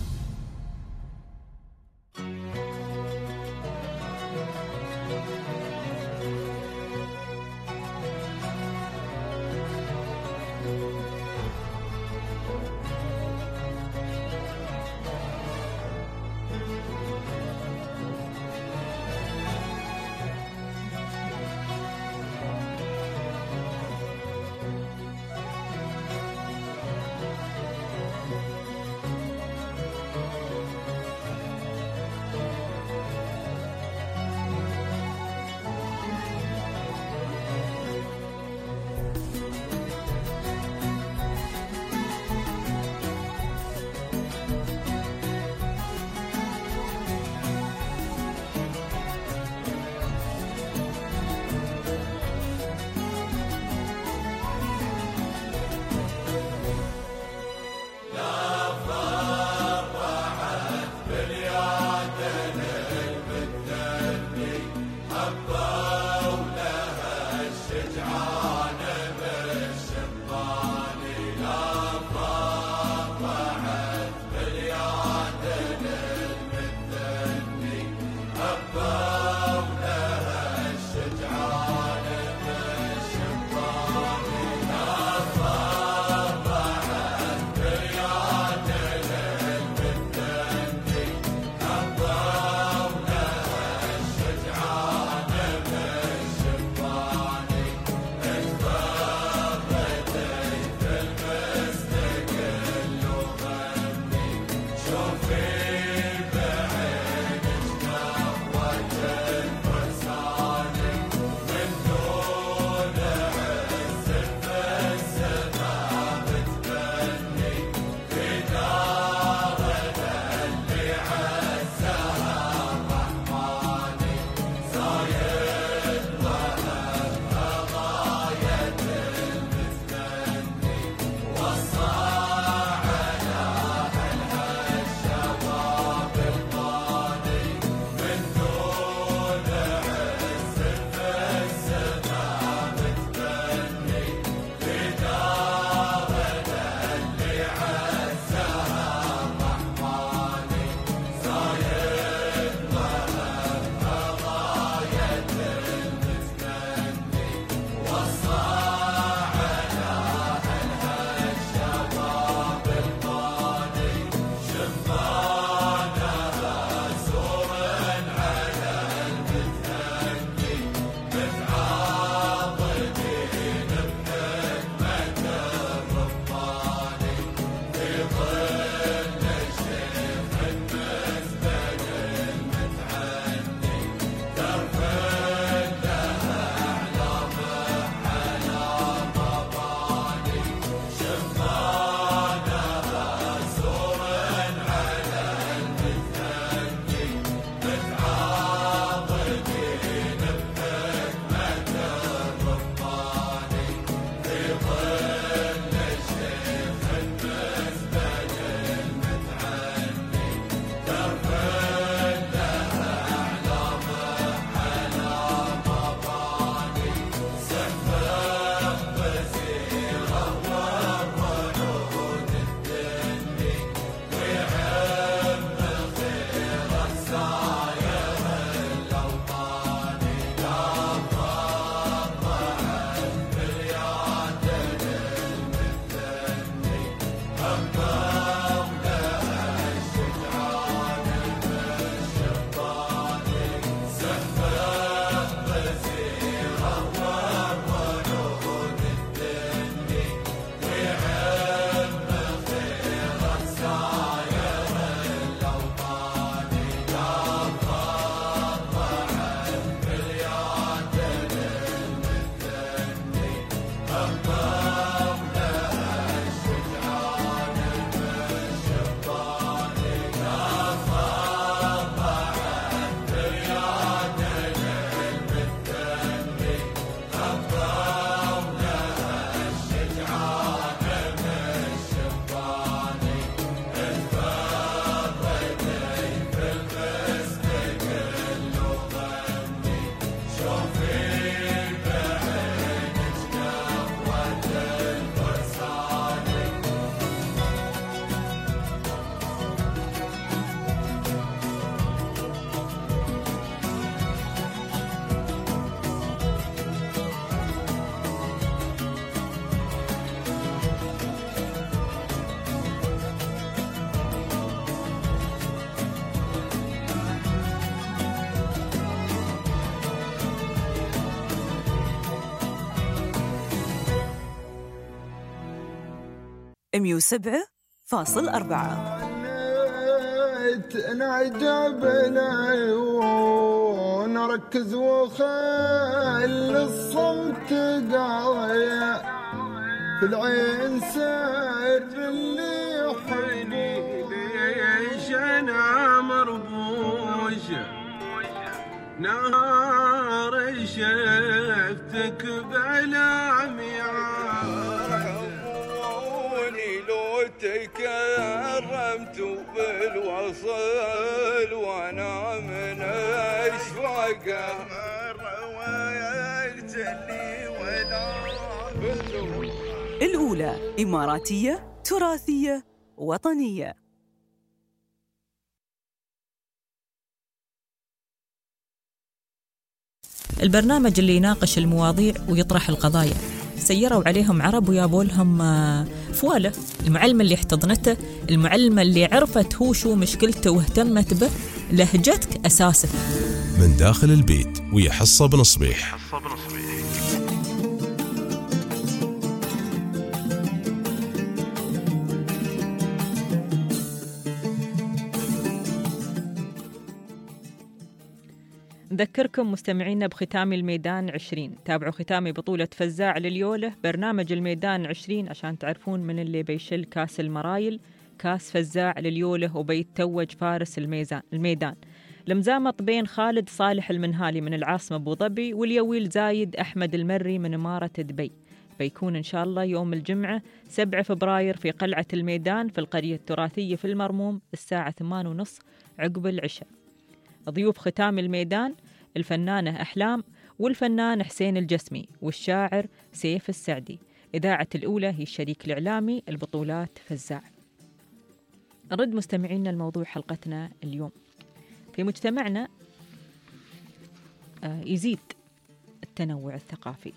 107.4. نعجبنا ونركز وخل الصمت قاية في العين سر اللي يحبني ليش انا مربوش نهار شفتك بلامي رحموني لو تكرمت بالوصل وانا من اشواقه رويت اللي ولا الأولى إماراتية تراثية وطنية. البرنامج اللي يناقش المواضيع ويطرح القضايا. سيروا عليهم عرب ويابوا لهم فوالة. المعلمة اللي احتضنته، المعلمة اللي عرفت هو شو مشكلته واهتمت به، لهجتك أساسك. من داخل البيت ويا حصة بن صبيح. نذكركم مستمعينا بختام الميدان 20. تابعوا ختامي بطولة فزاع لليولة برنامج الميدان 20 عشان تعرفون من اللي بيشل كاس المرايل، كاس فزاع لليولة وبيتوج فارس الميدان. المزامط بين خالد صالح المنهالي من العاصمة أبو ظبي واليويل زايد أحمد المري من إمارة دبي. بيكون إن شاء الله يوم الجمعة 7 فبراير في قلعة الميدان في القرية التراثية في المرموم الساعة 8:30 عقب العشاء. ضيوف ختام الميدان الفنانة أحلام والفنان حسين الجسمي والشاعر سيف السعدي. إذاعة الأولى هي الشريك الإعلامي البطولات فزاع. نرد مستمعينا الموضوع حلقتنا اليوم. في مجتمعنا يزيد التنوع الثقافي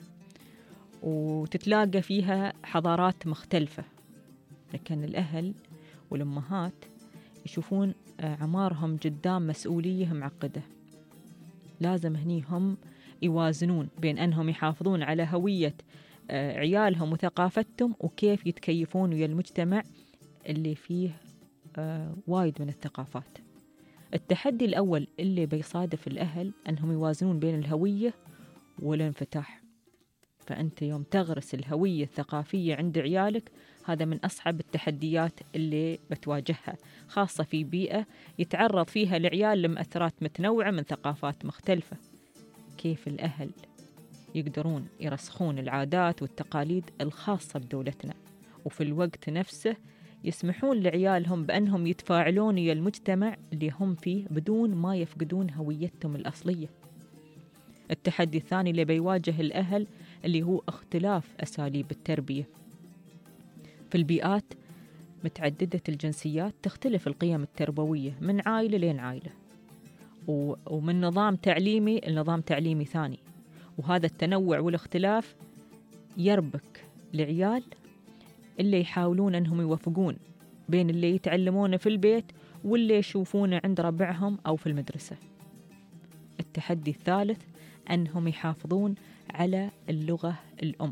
وتتلاقى فيها حضارات مختلفة، لكن الأهل والأمهات يشوفون عمارهم قدام مسؤولية معقدة. لازم هنيهم يوازنون بين أنهم يحافظون على هوية عيالهم وثقافتهم وكيف يتكيفون ويا المجتمع اللي فيه وايد من الثقافات. التحدي الأول اللي بيصادف الأهل أنهم يوازنون بين الهوية والانفتاح. فأنت يوم تغرس الهوية الثقافية عند عيالك، هذا من أصعب التحديات اللي بتواجهها، خاصة في بيئة يتعرض فيها العيال لمؤثرات متنوعة من ثقافات مختلفة. كيف الأهل يقدرون يرسخون العادات والتقاليد الخاصة بدولتنا وفي الوقت نفسه يسمحون لعيالهم بأنهم يتفاعلون ويا المجتمع اللي هم فيه بدون ما يفقدون هويتهم الأصلية. التحدي الثاني اللي بيواجه الأهل اللي هو اختلاف أساليب التربية. في البيئات متعددة الجنسيات تختلف القيم التربوية من عائلة لين عائلة، ومن نظام تعليمي لنظام تعليمي ثاني، وهذا التنوع والاختلاف يربك العيال اللي يحاولون أنهم يوفقون بين اللي يتعلمونه في البيت واللي يشوفونه عند ربعهم أو في المدرسة. التحدي الثالث أنهم يحافظون على اللغة الأم.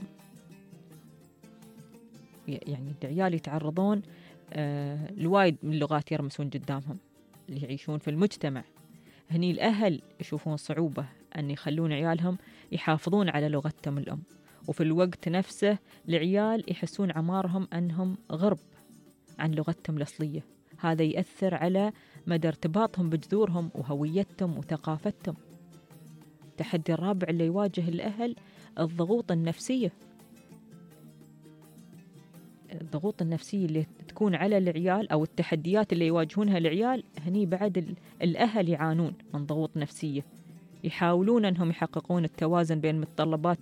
يعني العيال يتعرضون لوايد من اللغات يرمسون قدامهم اللي يعيشون في المجتمع. هني الأهل يشوفون صعوبة أن يخلون عيالهم يحافظون على لغتهم الأم، وفي الوقت نفسه العيال يحسون عمارهم أنهم غرب عن لغتهم الأصلية. هذا يأثر على مدى ارتباطهم بجذورهم وهويتهم وثقافتهم. التحدي الرابع اللي يواجه الأهل الضغوط النفسية. الضغوط النفسية اللي تكون على العيال أو التحديات اللي يواجهونها العيال، هني بعد الأهل يعانون من ضغوط نفسية، يحاولون أنهم يحققون التوازن بين متطلبات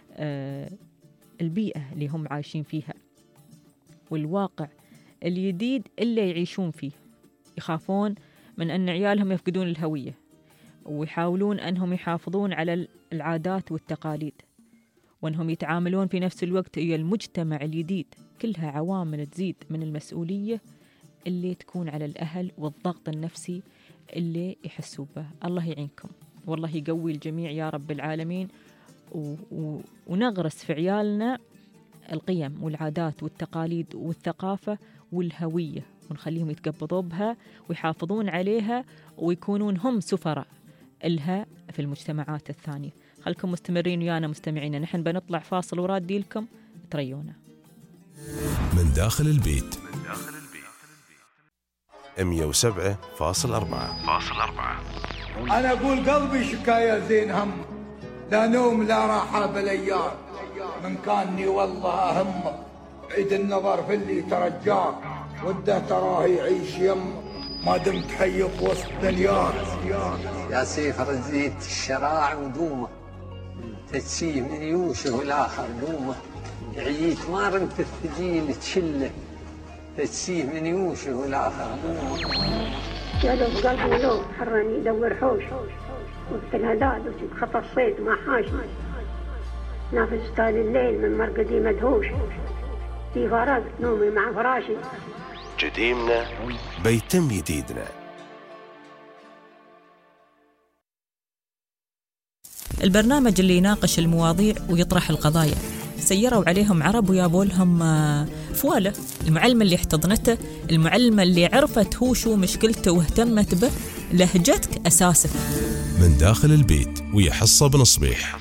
البيئة اللي هم عايشين فيها والواقع الجديد اللي يعيشون فيه. يخافون من أن عيالهم يفقدون الهوية، ويحاولون أنهم يحافظون على العادات والتقاليد، وأنهم يتعاملون في نفس الوقت ويا المجتمع الجديد. كلها عوامل تزيد من المسؤولية اللي تكون على الأهل والضغط النفسي اللي يحسوا به. الله يعينكم، والله يقوي الجميع يا رب العالمين، ونغرس في عيالنا القيم والعادات والتقاليد والثقافة والهوية، ونخليهم يتقبضوا بها ويحافظون عليها ويكونون هم سفراء إلها في المجتمعات الثانية. خلكم مستمرين ويانا مستمعينا، نحن بنطلع فاصل ورادي لكم تريونا. من داخل البيت 107.4. أنا أقول قلبي شكاية زين هم، لا نوم لا راحة بالايام، من كاني والله أهم عيد النظر في اللي ترجاك، وده تراه يعيش يم ما دمت حي وسط دنياك. يا سيف رزيت الشراع ودومه، تتسيه من يوشه والآخر دومه، عييت ما رمت الثقيل تشله، تتسيه من يوشه والآخر دومه. يا لو قلبي لو حرني يدور حوش، وقت الهداد وشد خط الصيد ما حاش، نافذ طال الليل من مرقدي مدهوش، في فراغ نومي مع فراشي. جديمنا بيتم جديدنا. البرنامج اللي يناقش المواضيع ويطرح القضايا. سيروا عليهم عرب ويابوا لهم فوالة. المعلمة اللي احتضنته، المعلمة اللي عرفت هو شو مشكلته واهتمت به، لهجتك أساسك. من داخل البيت ويا حصة بن صبيح.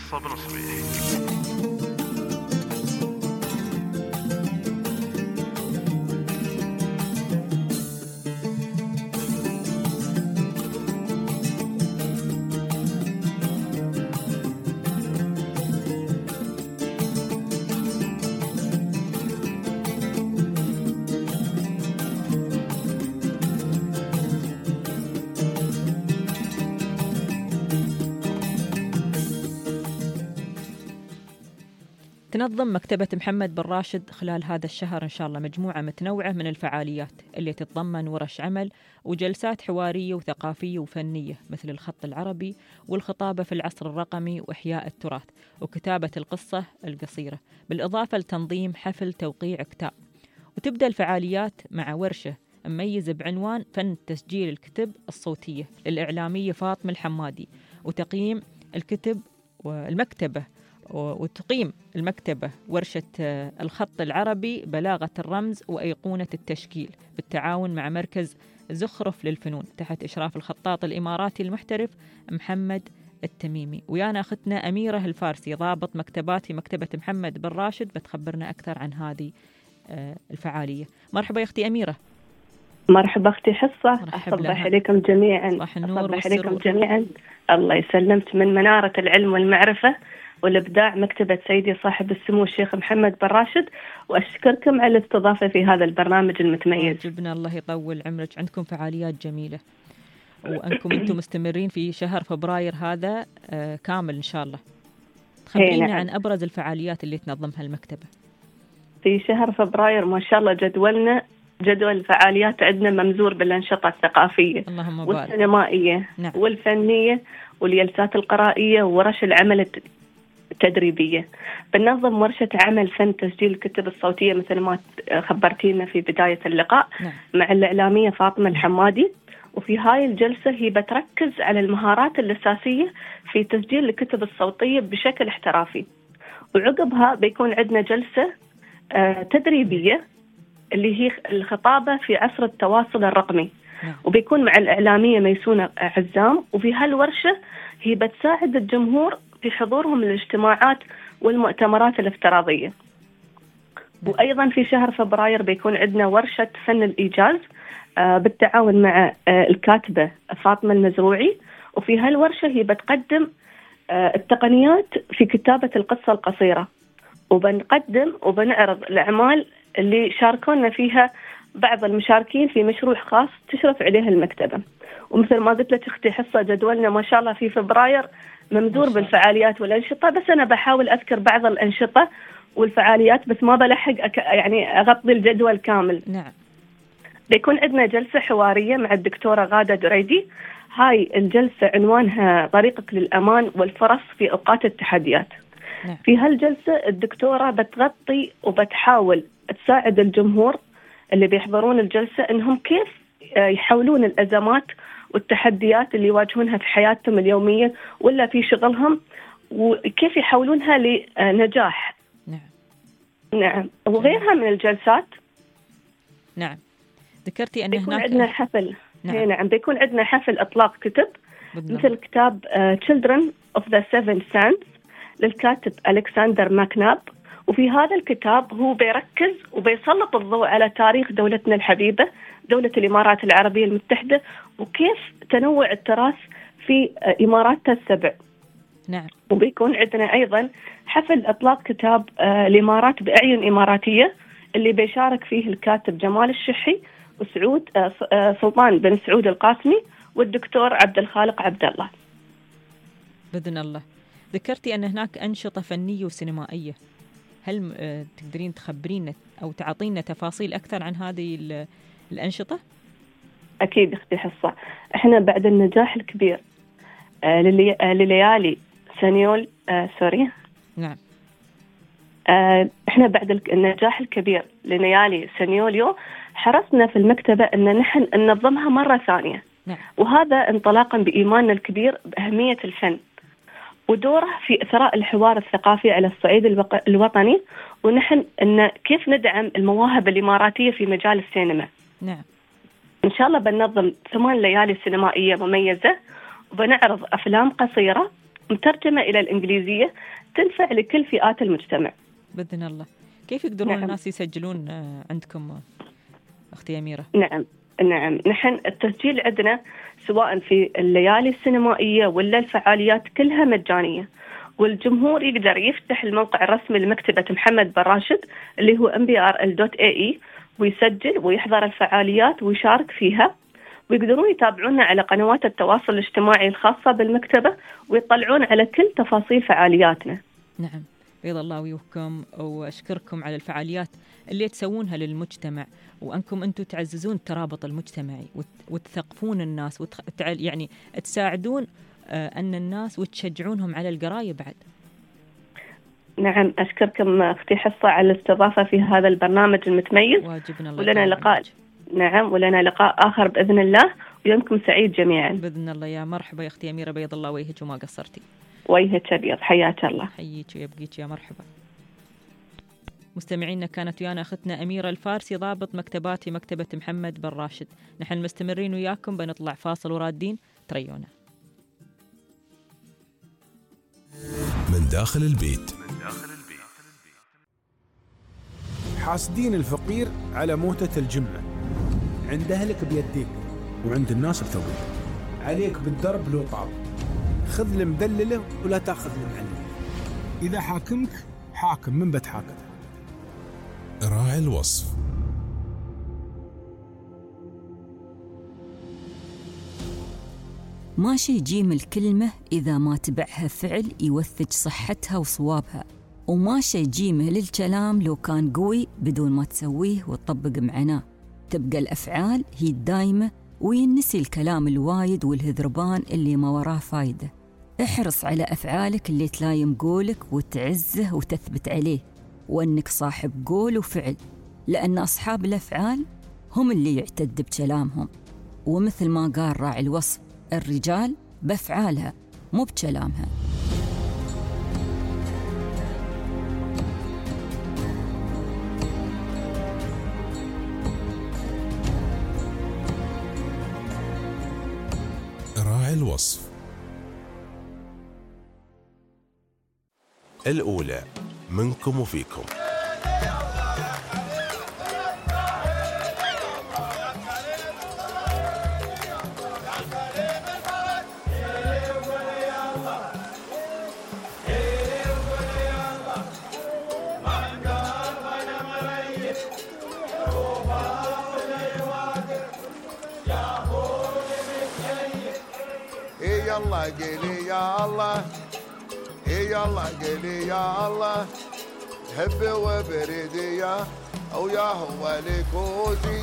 تنظم مكتبة محمد بن راشد خلال هذا الشهر إن شاء الله مجموعة متنوعة من الفعاليات اللي تتضمن ورش عمل وجلسات حوارية وثقافية وفنية، مثل الخط العربي والخطابة في العصر الرقمي وإحياء التراث وكتابة القصة القصيرة، بالإضافة لتنظيم حفل توقيع كتاب. وتبدأ الفعاليات مع ورشة مميزة بعنوان فن تسجيل الكتب الصوتية للإعلامية فاطمة الحمادي، وتقييم الكتب والمكتبة وتقيم المكتبة ورشة الخط العربي بلاغة الرمز وأيقونة التشكيل بالتعاون مع مركز زخرف للفنون تحت إشراف الخطاط الإماراتي المحترف محمد التميمي. ويانا أختنا أميرة الفارسي ضابط مكتبات في مكتبة محمد بن راشد بتخبرنا أكثر عن هذه الفعالية. مرحبا يا أختي أميرة. مرحبا أختي حصة، أصبح عليكم جميعا. صباح النور عليكم جميعا. الله يسلمك. من منارة العلم والمعرفة والإبداع مكتبة سيدي صاحب السمو الشيخ محمد بن راشد، وأشكركم على الاستضافة في هذا البرنامج المتميز. جبنا الله يطول عمرك. عندكم فعاليات جميلة وأنكم أنتم مستمرين في شهر فبراير هذا كامل إن شاء الله. تخبرينا عن أبرز الفعاليات اللي تنظمها المكتبة في شهر فبراير. ما شاء الله جدول الفعاليات عندنا ممزور بالأنشطة الثقافية والسينمائية والفنية والجلسات القرائية وورش العمل التدريبية. بننظم ورشة عمل فن تسجيل الكتب الصوتية مثل ما خبرتينا في بداية اللقاء مع الإعلامية فاطمة الحمادي، وفي هاي الجلسة هي بتركز على المهارات الأساسية في تسجيل الكتب الصوتية بشكل احترافي. وعقبها بيكون عندنا جلسة تدريبية اللي هي الخطابة في عصر التواصل الرقمي، وبيكون مع الإعلامية ميسونة عزام. وفي هالورشة هي بتساعد الجمهور في حضورهم الاجتماعات والمؤتمرات الافتراضية. وأيضا في شهر فبراير بيكون عندنا ورشة فن الإيجاز بالتعاون مع الكاتبة فاطمة المزروعي، وفي هالورشة هي بتقدم التقنيات في كتابة القصة القصيرة، وبنقدم وبنعرض الأعمال اللي شاركونا فيها بعض المشاركين في مشروع خاص تشرف عليه المكتبة. ومثل ما قلت لك أختي حصة، جدولنا ما شاء الله في فبراير ممدور بالفعاليات والأنشطة، بس أنا بحاول أذكر بعض الأنشطة والفعاليات بس ما بلحق يعني أغطي الجدول كامل. نعم. بيكون عندنا جلسة حوارية مع الدكتورة غادة دريدي. هاي الجلسة عنوانها طريقك للأمان والفرص في أوقات التحديات. نعم. في هالجلسة الدكتورة بتغطي وبتحاول تساعد الجمهور اللي بيحضرون الجلسة إنهم كيف يحولون الأزمات والتحديات اللي يواجهونها في حياتهم اليومية ولا في شغلهم، وكيف يحولونها لنجاح. نعم. نعم، وغيرها من الجلسات. نعم، ذكرتي أن بيكون هناك عندنا حفل. نعم، بيكون عندنا حفل إطلاق كتب مثل كتاب Children of the Seven Sands للكاتب ألكسندر ماكناب. وفي هذا الكتاب هو بيركز وبيسلط الضوء على تاريخ دولتنا الحبيبة، دولة الإمارات العربية المتحدة، وكيف تنوع التراث في إماراتها السبع. نعم. وبيكون عندنا أيضا حفل إطلاق كتاب الإمارات بأعين إماراتية اللي بيشارك فيه الكاتب جمال الشحي وسعود سلطان بن سعود القاسمي والدكتور عبد الخالق عبد الله. بإذن الله. ذكرتي أن هناك أنشطة فنية وسينمائية، هل تقدرين تخبرينا أو تعطينا تفاصيل أكثر عن هذه الأنشطة؟ أكيد أختي حصة. إحنا بعد النجاح الكبير لليالي سانيول نعم. إحنا بعد النجاح الكبير لليالي سانيوليو حرصنا في المكتبة أن نحن ننظمها مرة ثانية. نعم. وهذا انطلاقا بإيماننا الكبير بأهمية الفن ودوره في إثراء الحوار الثقافي على الصعيد الوطني، ونحن أن كيف ندعم المواهب الإماراتية في مجال السينما. نعم. إن شاء الله بننظم 8 ليالي سينمائية مميزة، وبنعرض أفلام قصيرة مترجمة إلى الإنجليزية تنفع لكل فئات المجتمع بإذن الله. كيف يقدرون الناس يسجلون عندكم أختي أميرة؟ نعم، نحن التسجيل عندنا سواء في الليالي السينمائية ولا الفعاليات كلها مجانية، والجمهور يقدر يفتح الموقع الرسمي لمكتبة محمد بن راشد اللي هو mbrl.ae ويسجل ويحضر الفعاليات ويشارك فيها، ويقدرون يتابعونا على قنوات التواصل الاجتماعي الخاصة بالمكتبة ويطلعون على كل تفاصيل فعالياتنا. نعم، بيض الله وجهكم، وأشكركم على الفعاليات اللي تسوونها للمجتمع، وأنكم أنتم تعززون الترابط المجتمعي وتثقفون الناس يعني تساعدون أن الناس وتشجعونهم على القراية بعد. نعم، أشكركم أختي حصة على الاستضافة في هذا البرنامج المتميز. واجبنا الله. ولنا لقاء. نعم، ولنا لقاء آخر بإذن الله، ويومكم سعيد جميعا بإذن الله. يا مرحبا يا أختي أميرة، بيض الله وجهك وما قصرتي. وجهك أبيض، حياك الله. حييك ويبقيك، يا مرحبا. مستمعينا، كانت ويانا أختنا أميرة الفارسي ضابط مكتبات في مكتبة محمد بن راشد. نحن مستمرين وياكم، بنطلع فاصل ورادين، تريونا. من داخل البيت. حاسدين الفقير على موتة الجمعة، عند أهلك بيديك وعند الناس بثوبك، عليك بالدرب لو طاب، خذ المدللة ولا تأخذ المعللة، إذا حاكمك حاكم من بتحاكم. راعي الوصف. ماشي يجيم الكلمة إذا ما تبعها فعل يوثج صحتها وصوابها، وماشي يجيمه للكلام لو كان قوي بدون ما تسويه وتطبق معناه. تبقى الأفعال هي الدايمة وينسي الكلام الوايد والهذربان اللي ما وراه فايدة. احرص على أفعالك اللي تلايم قولك وتعزه وتثبت عليه، وأنك صاحب قول وفعل، لأن أصحاب الأفعال هم اللي يعتد بكلامهم. ومثل ما قال راعي الوصف، الرجال بأفعالها مو بكلامها. راعي الوصف. الأولى منكم وفيكم. يلا قلي يا الله، يلا قلي يا الله، هب وبريدي يا او يا هو لكوزي.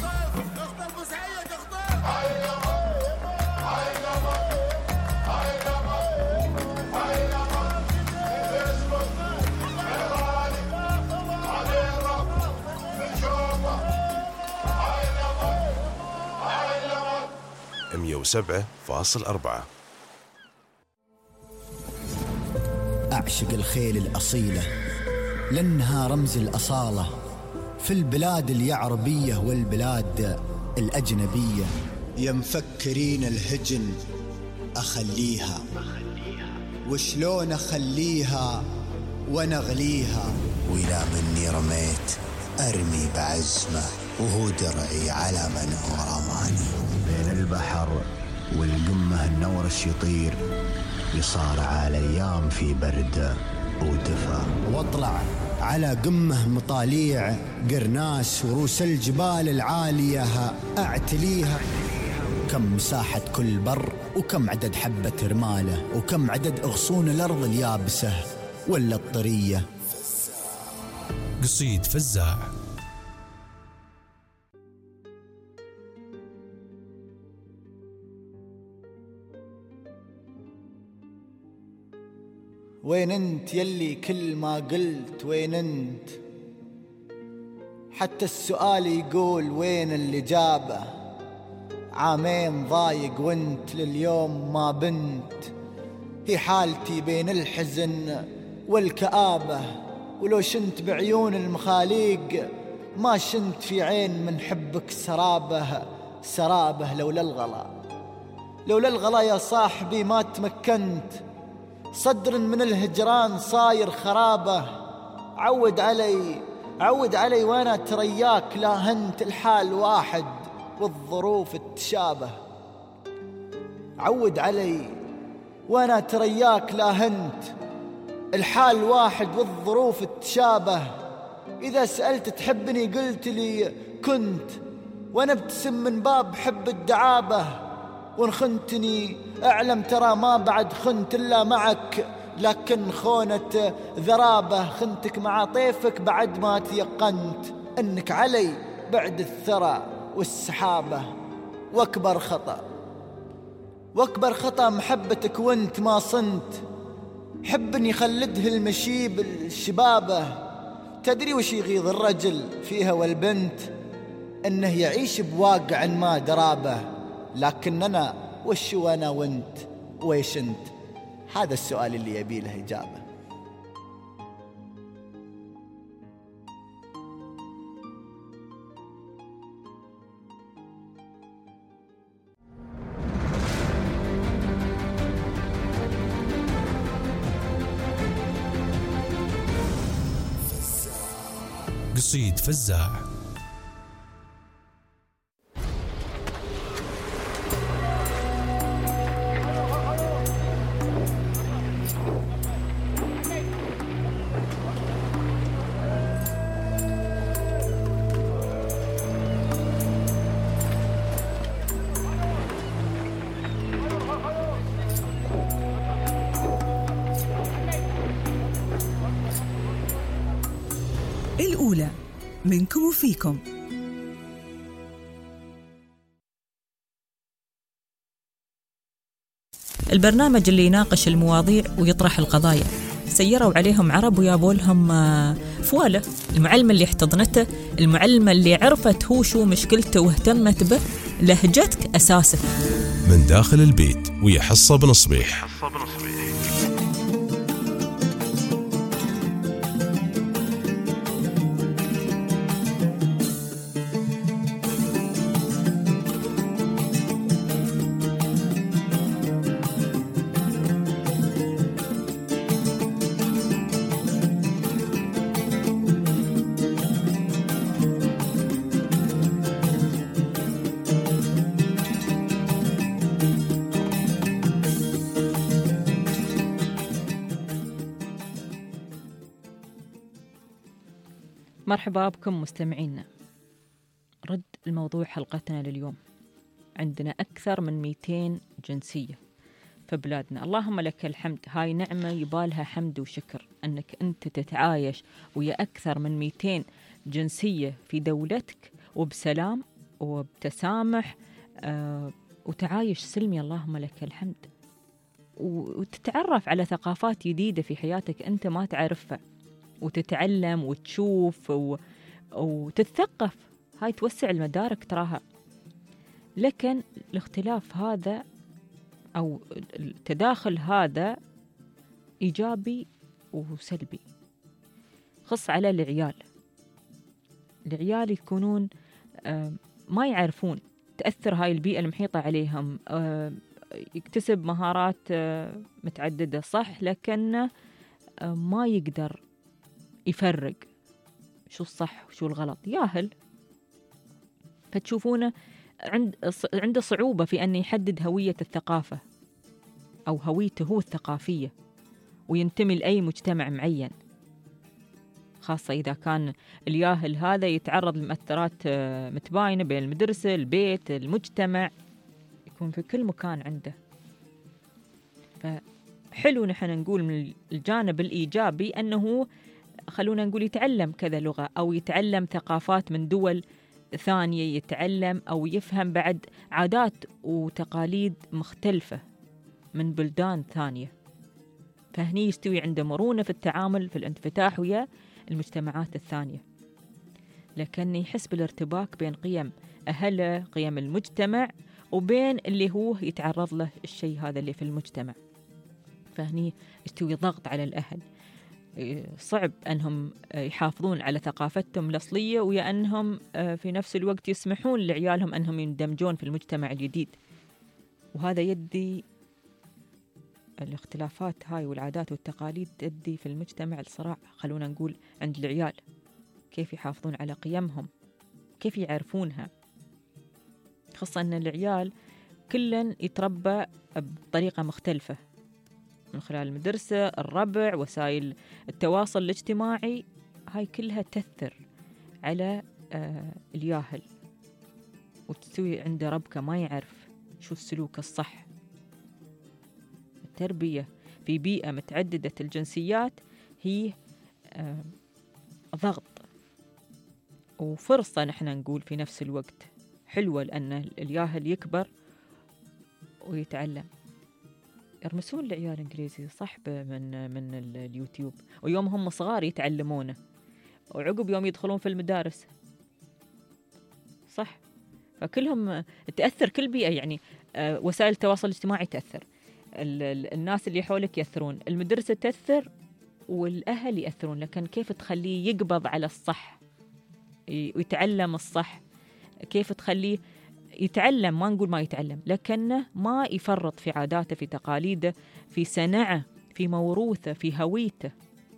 $107.4. أعشق الخيل الأصيلة لأنها رمز الأصالة في البلاد اليعربية والبلاد الأجنبية. يا مفكرين الهجن أخليها، وشلون أخليها ونغليها، وإلى مني رميت أرمي بعزمه، وهو درعي على من هو رماني. بين البحر والقمة النورش يطير، يصارع الأيام في برد ودفا، واطلع على قمة مطاليع قرناس وروس الجبال العالية أعتليها. كم مساحة كل بر، وكم عدد حبة رماله، وكم عدد أغصون الأرض اليابسة ولا الطرية. قصيد فزاع. وين انت يلي كل ما قلت وين انت، حتى السؤال يقول وين الإجابة. عامين ضايق وانت لليوم ما بنت، هي حالتي بين الحزن والكآبة. ولو شنت بعيون المخاليق ما شنت في عين من حبك سرابة سرابة. لولا الغلا يا صاحبي ما تمكنت، صدر من الهجران صاير خرابة. عود علي وانا ترياك لا هنت، الحال واحد والظروف تشابه. عود علي وانا ترياك لا هنت، الحال واحد والظروف تشابه. إذا سألت تحبني قلت لي كنت، وانا ابتسم من باب حب الدعابة. وان خنتني اعلم ترى ما بعد خنت إلا معك، لكن خونة ذرابة. خنتك مع طيفك بعد ما تيقنت انك علي بعد الثرى والسحابة. واكبر خطأ محبتك وانت ما صنت، حب يخلده المشيب الشبابة. تدري وش يغيظ الرجل فيها والبنت؟ انه يعيش بواقع ما درابه. لكننا وش وانا وانت ويش انت؟ هذا السؤال اللي يبي له إجابة. قصيد فزاع. الأولى منكم وفيكم. البرنامج اللي يناقش المواضيع ويطرح القضايا. سيروا عليهم عرب ويابوا لهم فوالة. المعلمة اللي احتضنته، المعلمة اللي عرفت هو شو مشكلته واهتمت به، لهجتك أساسك. من داخل البيت ويا حصة بنصبيح. مرحبا بكم مستمعينا. رد الموضوع حلقتنا لليوم. عندنا أكثر من 200 جنسية في بلادنا. اللهم لك الحمد. هاي نعمة يبالها حمد وشكر أنك أنت تتعايش ويا أكثر من 200 جنسية في دولتك وبسلام وبتسامح وتعايش سلمي. اللهم لك الحمد. وتتعرف على ثقافات جديدة في حياتك أنت ما تعرفها، وتتعلم وتشوف وتتثقف. هاي توسع المدارك تراها. لكن الاختلاف هذا أو التداخل هذا إيجابي وسلبي. خص على العيال يكونون ما يعرفون تأثر هاي البيئة المحيطة عليهم، يكتسب مهارات متعددة صح، لكن ما يقدر يفرق شو الصح وشو الغلط، ياهل. فتشوفونه عنده صعوبة في أن يحدد هوية الثقافة أو هويته هو الثقافية، وينتمي لأي مجتمع معين، خاصة إذا كان الياهل هذا يتعرض لمؤثرات متباينة بين المدرسة، البيت، المجتمع، يكون في كل مكان عنده. فحلو نحن نقول من الجانب الإيجابي أنه خلونا نقول يتعلم كذا لغة أو يتعلم ثقافات من دول ثانية، يتعلم أو يفهم بعد عادات وتقاليد مختلفة من بلدان ثانية، فهني يستوي عنده مرونة في التعامل في الانفتاح ويا المجتمعات الثانية، لكن يحس بالارتباك بين قيم أهله، قيم المجتمع، وبين اللي هو يتعرض له الشيء هذا اللي في المجتمع. فهني يستوي ضغط على الأهل، صعب أنهم يحافظون على ثقافتهم الأصلية، ويا أنهم في نفس الوقت يسمحون لعيالهم أنهم يندمجون في المجتمع الجديد. وهذا يدي الاختلافات هاي والعادات والتقاليد تدي في المجتمع الصراع، خلونا نقول عند العيال، كيف يحافظون على قيمهم، كيف يعرفونها، خاصة أن العيال كلن يتربى بطريقة مختلفة من خلال المدرسة، الربع، وسائل التواصل الاجتماعي، هاي كلها تأثر على الياهل، وتسوي عنده ربكة ما يعرف شو السلوك الصح. التربية في بيئة متعددة الجنسيات هي ضغط وفرصة، نحن نقول في نفس الوقت حلوة، لأن الياهل يكبر ويتعلم. يرمسون العيال إنجليزي صح من اليوتيوب، ويوم هم صغار يتعلمونه، وعقب يوم يدخلون في المدارس صح. فكلهم تأثر كل بيئة، يعني وسائل التواصل الاجتماعي تأثر، الناس اللي حولك يأثرون، المدرسة تأثر، والأهل يأثرون. لكن كيف تخليه يقبض على الصح ويتعلم الصح، كيف تخليه يتعلم، ما نقول ما يتعلم، لكنه ما يفرط في عاداته، في تقاليده، في صنعه، في موروثه، في هويته.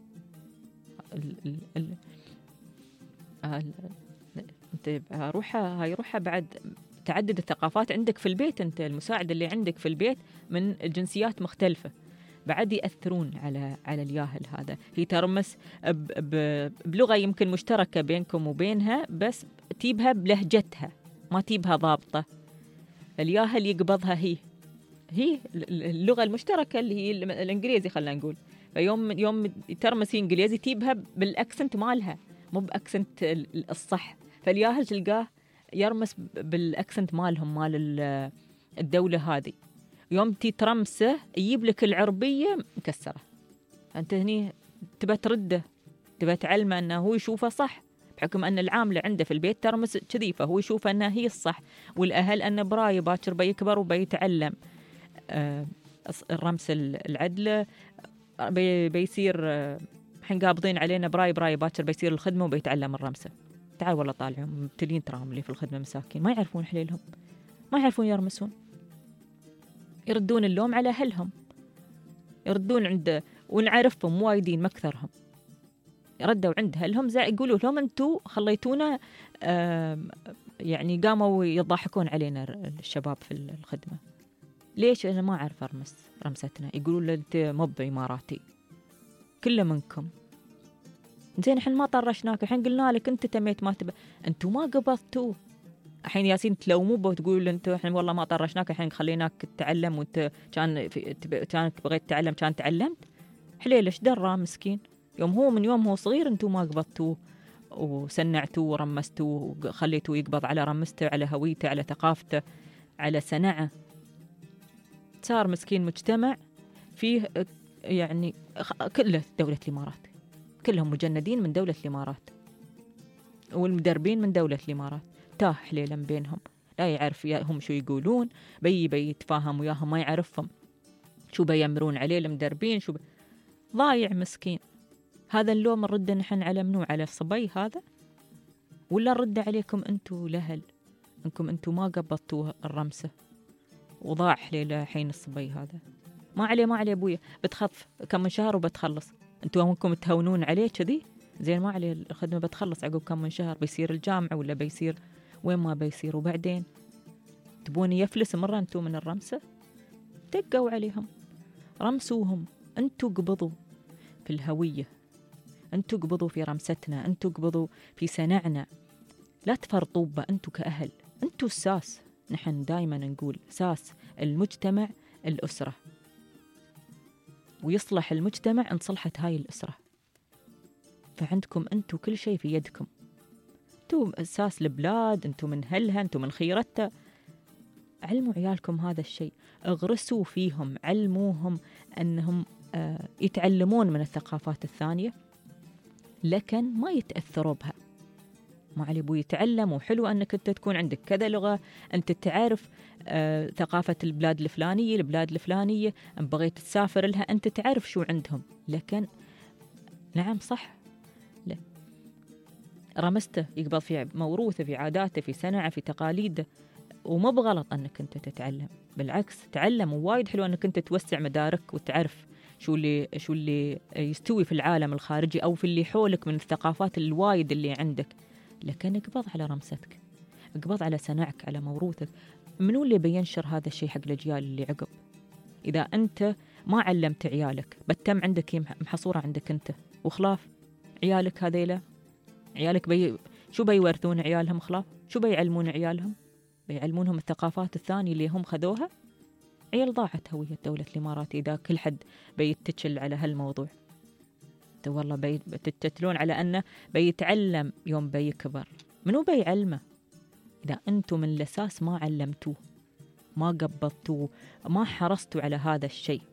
انت هاي روحها بعد تعدد الثقافات عندك في البيت، انت المساعد اللي عندك في البيت من الجنسيات مختلفة بعد يأثرون على الياهل هذا. هي ترمس بلغة يمكن مشتركة بينكم وبينها، بس تيبها بلهجتها، ما تيبها ضابطة. الياهل يقبضها هي اللغة المشتركة اللي هي الإنجليزي خلينا نقول. فيوم ترمس إنجليزي تيبها بالأكسنت مالها، مو بأكسنت الصح. فالياهل تلقاه يرمس بالأكسنت مالهم، مال الدولة هذه. يوم ترمسه يجيب لك العربية مكسرة، أنت هني تبى ترده، تبى تعلمه أنه هو يشوفه صح، بحكم أن العاملة عنده في البيت ترمس كذي، فهو يشوف أنها هي الصح، والأهل أنه براي باكر بيكبر وبيتعلم الرمس العدل، بيصير حين قابضين علينا براي باكر بيصير الخدمة وبيتعلم الرمسة. تعال والله طالعهم مبتلين تراهم اللي في الخدمة مساكين، ما يعرفون حليلهم، ما يعرفون يرمسون، يردون اللوم على أهلهم، يردون عند، ونعرفهم وايدين ما أكثرهم، ردوا عند أهلهم يقولوا لهم أنتوا خليتونا يعني قاموا يضحكون علينا الشباب في الخدمة. ليش؟ أنا ما أعرف أرمس رمستنا. يقولوا له أنت مب إماراتي، كله منكم. زين الحين ما طرشناك، الحين قلنا لك أنت تميت ما تبى، أنتوا ما قبضتوا. الحين ياسين تلوموا وتقولوا أنتوا الحين والله ما طرشناك، الحين خليناك تتعلم، وأنت كانك بغيت تتعلم كان تعلمت. حليل إيش درى مسكين؟ من يوم هو صغير أنتوا ما قبضتوه وسنعتوه ورمستوه وخليتوه يقبض على رمسته، على هويته، على ثقافته، على صنعه. صار مسكين مجتمع فيه يعني كله دولة الإمارات، كلهم مجندين من دولة الإمارات، والمدربين من دولة الإمارات. تاه حليلا بينهم، لا يعرف هم شو يقولون، بيتفاهم وياهم ما يعرفهم، شو بيمرون عليه المدربين، ضايع مسكين. هذا اللوم نرده نحن على منو؟ على الصبي هذا؟ ولا نرده عليكم أنتوا الأهل، أنكم أنتوا ما قبضتوا الرمسة وضاع حليله حين الصبي هذا؟ ما عليه أبويا، بتخف كم من شهر وبتخلص. أنتوا منكم تهونون عليه كذي؟ زين ما عليه الخدمة، بتخلص عقب كم من شهر، بيصير الجامعة ولا بيصير وين ما بيصير. وبعدين تبوني يفلس مرة أنتوا من الرمسة؟ دقوا عليهم، رمسوهم. أنتوا قبضوا في الهوية، أنتوا قبضوا في رمستنا، أنتوا قبضوا في سنعنا. لا تفرطوا بها أنتوا كأهل، أنتوا الساس. نحن دايما نقول ساس المجتمع الأسرة، ويصلح المجتمع إن صلحت هاي الأسرة. فعندكم أنتوا كل شيء في يدكم، أنتوا أساس البلاد، أنتوا من هلها، أنتوا من خيرتها. علموا عيالكم هذا الشيء، اغرسوا فيهم، علموهم أنهم يتعلمون من الثقافات الثانية لكن ما يتأثروا بها. ما علي أبوي يتعلم، وحلو أنك أنت تكون عندك كذا لغة، أنت تعرف ثقافة البلاد الفلانية، أن بغيت تسافر لها أنت تعرف شو عندهم. لكن نعم صح، لا رمسته يقبل في موروثه، في عاداته، في سنعه، في تقاليده، وما بغلط أنك أنت تتعلم، بالعكس تعلم. ووايد حلو أنك أنت توسع مدارك وتعرف شو اللي يستوي في العالم الخارجي أو في اللي حولك من الثقافات الوايد اللي عندك. لكن اقبض على رمستك، اقبض على سنعك، على موروثك. منو اللي بينشر هذا الشيء حق الأجيال اللي عقب؟ إذا أنت ما علمت عيالك، بتم عندك محصورة عندك أنت وخلاف عيالك هذيلا. عيالك شو بيورثون عيالهم؟ خلاف شو بيعلمون عيالهم؟ بيعلمونهم الثقافات الثانية اللي هم خذوها. عيال ضاعت هوية دولة الإمارات إذا كل حد بيتتشل على هالموضوع. والله بتتتلون على أنه بيتعلم يوم بيكبر. منو بيعلمه إذا أنتم من الأساس ما علمتوه، ما قبضتوه، ما حرصتوا على هذا الشيء؟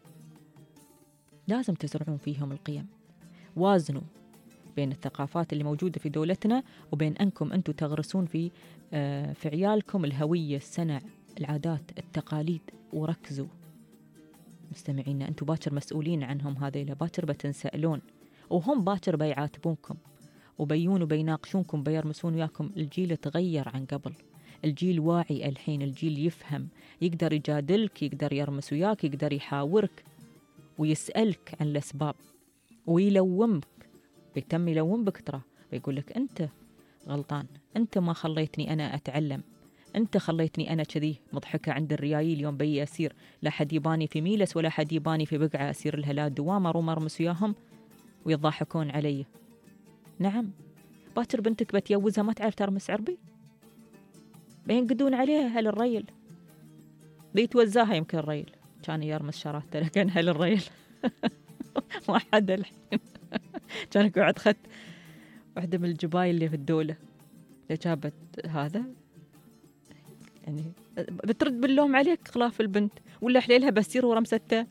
لازم تزرعون فيهم القيم. وازنوا بين الثقافات اللي موجودة في دولتنا وبين أنكم أنتم تغرسون في عيالكم الهوية، السنع، العادات، التقاليد. وركزوا مستمعينا، أنتم باكر مسؤولين عنهم، هذيلا باكر بتنسألون، وهم باكر بيعاتبونكم وبيون وبيناقشونكم، بيرمسون وياكم. الجيل تغير عن قبل، الجيل واعي الحين، الجيل يفهم، يقدر يجادلك، يقدر يرمس وياك، يقدر يحاورك ويسألك عن الأسباب ويلومك. بيتم يلوم بك، ترى بيقول لك أنت غلطان، أنت ما خليتني أنا أتعلم، أنت خليتني أنا كذي مضحكة عند الريايل يوم بي أسير، لا حد يباني في ميلس ولا حد يباني في بقعة أسير لها لا دوامر ومرمس وياهم ويضحكون علي. نعم باكر بنتك بتيوزها ما تعرف ترمس عربي، بينقدون عليها هل الريل بيتوزاها. يمكن الريل كان يرمس شراته، لكن هل الريل ما حد الحين. كان قاعد خدت واحدة من الجبايل اللي في الدولة اللي جابت هذا، يعني بترد باللوم عليك خلاف البنت، ولا حليلها بسير ورمسته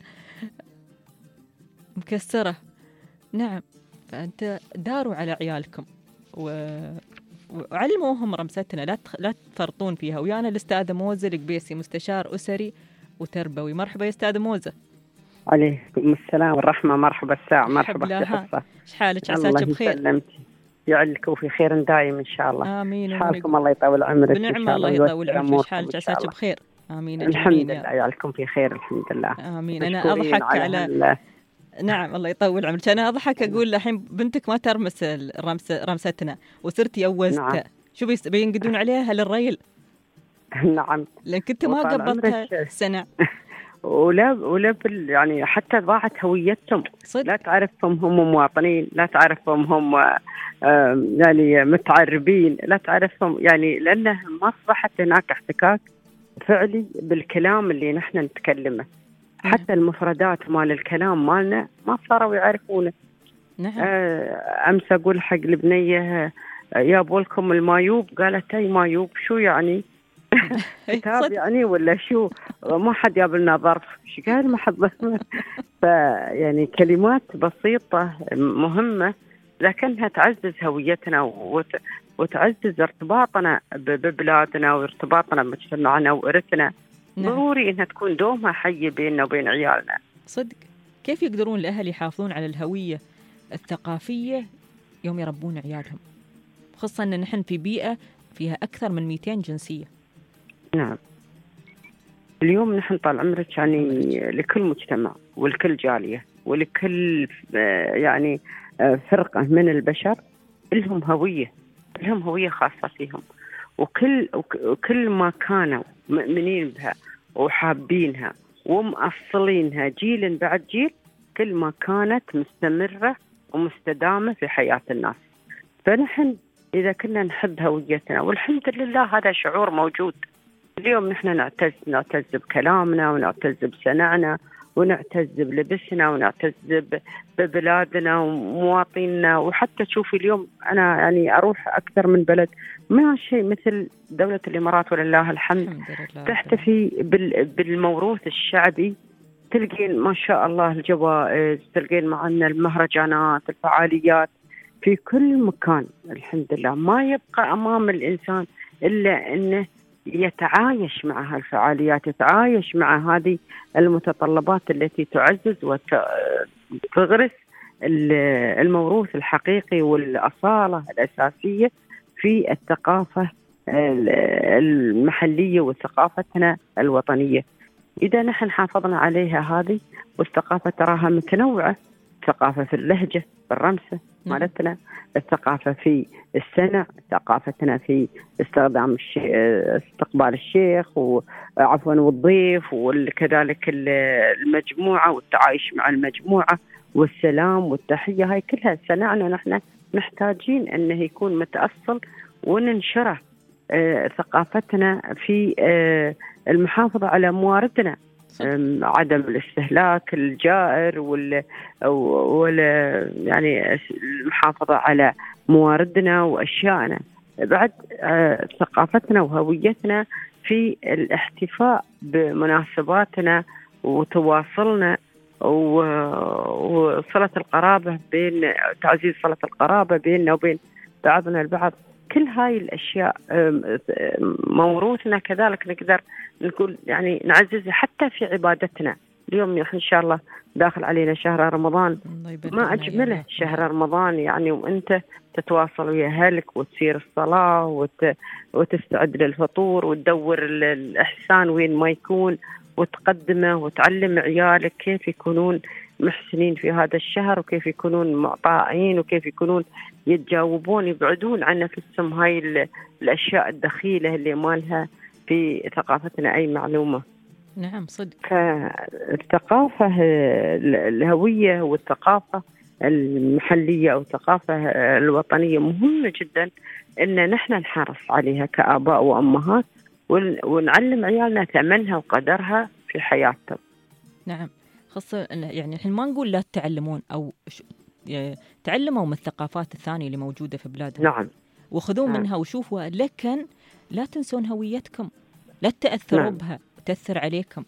مكسرة. نعم، فأنت داروا على عيالكم وعلموهم رمستنا، لا تفرطون فيها. ويانا الأستاذة موزة القبيسي، مستشار أسري وتربوي. مرحبا يا أستاذة موزة. عليكم السلام والرحمة. مرحبا الساعة، مرحبا في حصة. شحالك؟ عساك بخير؟ سلمتي، يعلك في خير دايم إن شاء الله. آمين. حالكم الله يطول عمرك. بنعم الله يطول عمرك. شحالك؟ عساك بخير؟ آمين. الحمد لله، يعلكم في خير الحمد لله. آمين. أنا أضحك على نعم الله يطول عمرك. أنا أضحك أقول الحين بنتك ما ترمس رمستنا وصرت يوزتها. نعم. شو بينقدون عليها هل الريل؟ نعم، لأن كنت ما قبضتها سنة. ولا يعني حتى ضاعت هويتهم صدق. لا تعرفهم هم مواطنين، لا تعرفهم هم يعني متعربين، لا تعرفهم يعني، لأنه ما أصبحت هناك احتكاك فعلي بالكلام اللي نحن نتكلمه. حتى المفردات مال الكلام مالنا ما صاروا يعرفونه. نعم. أمس أقول حق البنية يا بولكم المايوب، قالت أي مايوب شو يعني؟ كتاب يعني ولا شو؟ ما حد يابلنا ظرف، شو قال ما حد ظرف. فيعني كلمات بسيطة مهمة لكنها تعزز هويتنا وتعزز ارتباطنا ببلادنا وارتباطنا بمجتمعنا وإرثنا. ضروري إنها تكون دومها حية بيننا وبين عيالنا. صدق. كيف يقدرون الأهل يحافظون على الهوية الثقافية يوم يربون عيالهم، خصوصا أن نحن في بيئة فيها أكثر من 200 جنسية. نعم. اليوم نحن طال عمرك يعني لكل مجتمع ولكل جالية ولكل يعني فرقة من البشر لهم هوية خاصة فيهم، وكل ما كانوا مؤمنين بها وحابينها ومأصلينها جيل بعد جيل، كل ما كانت مستمرة ومستدامة في حياة الناس. فنحن إذا كنا نحب هويتنا، والحمد لله هذا شعور موجود اليوم، نحن نعتز بكلامنا ونعتز بصنعنا ونعتز بلبسنا ونعتز ببلادنا ومواطننا. وحتى تشوفي اليوم أنا يعني أروح أكثر من بلد، ما شيء مثل دولة الإمارات ولله الحمد تحتفي بالموروث الشعبي. تلقين ما شاء الله الجوائز، تلقين معنا المهرجانات، الفعاليات في كل مكان. الحمد لله ما يبقى أمام الإنسان إلا أنه يتعايش مع هالفعاليات، يتعايش مع هذه المتطلبات التي تعزز وتغرس الموروث الحقيقي والأصالة الأساسية في الثقافة المحلية وثقافتنا الوطنية. إذا نحن حافظنا عليها هذه، والثقافة تراها متنوعة، ثقافة في اللهجة، في الرمسة مالتنا، الثقافة في السنع، ثقافتنا في استخدام استقبال الشيخ والضيف، وكذلك المجموعة والتعايش مع المجموعة والسلام والتحية. هاي كلها سنعنا نحن محتاجين أنه يكون متأصل وننشره ثقافتنا في المحافظة على مواردنا، عدم الاستهلاك الجائر يعني المحافظة على مواردنا وأشيائنا. بعد ثقافتنا وهويتنا في الاحتفاء بمناسباتنا وتواصلنا وصلة القرابة تعزيز صلة القرابة بيننا وبين بعضنا البعض. كل هاي الأشياء موروثنا، كذلك نقدر نقول يعني نعززها حتى في عبادتنا. اليوم إن شاء الله داخل علينا شهر رمضان، ما أجمله شهر رمضان يعني، وأنت تتواصل ويا أهلك وتسير الصلاة وتستعد للفطور وتدور الإحسان وين ما يكون وتقدمه، وتعلم عيالك كيف يكونون محسنين في هذا الشهر، وكيف يكونون معطائين، وكيف يكونون يتجاوبون، يبعدون عن نفسهم هاي الأشياء الدخيلة اللي ما لها في ثقافتنا أي معلومة. نعم صدق. فالثقافة الهوية والثقافة المحلية أو الثقافة الوطنية مهمة جدا إن نحن نحرص عليها كآباء وأمهات، ونعلم عيالنا ثمنها وقدرها في حياتهم. نعم، خاصة يعني الحين ما نقول لا تتعلمون أو تعلموا من الثقافات الثانية اللي موجودة في بلادنا. نعم. وخذوا منها وشوفوا، لكن لا تنسون هويتكم، لا تأثروا بها تأثر عليكم.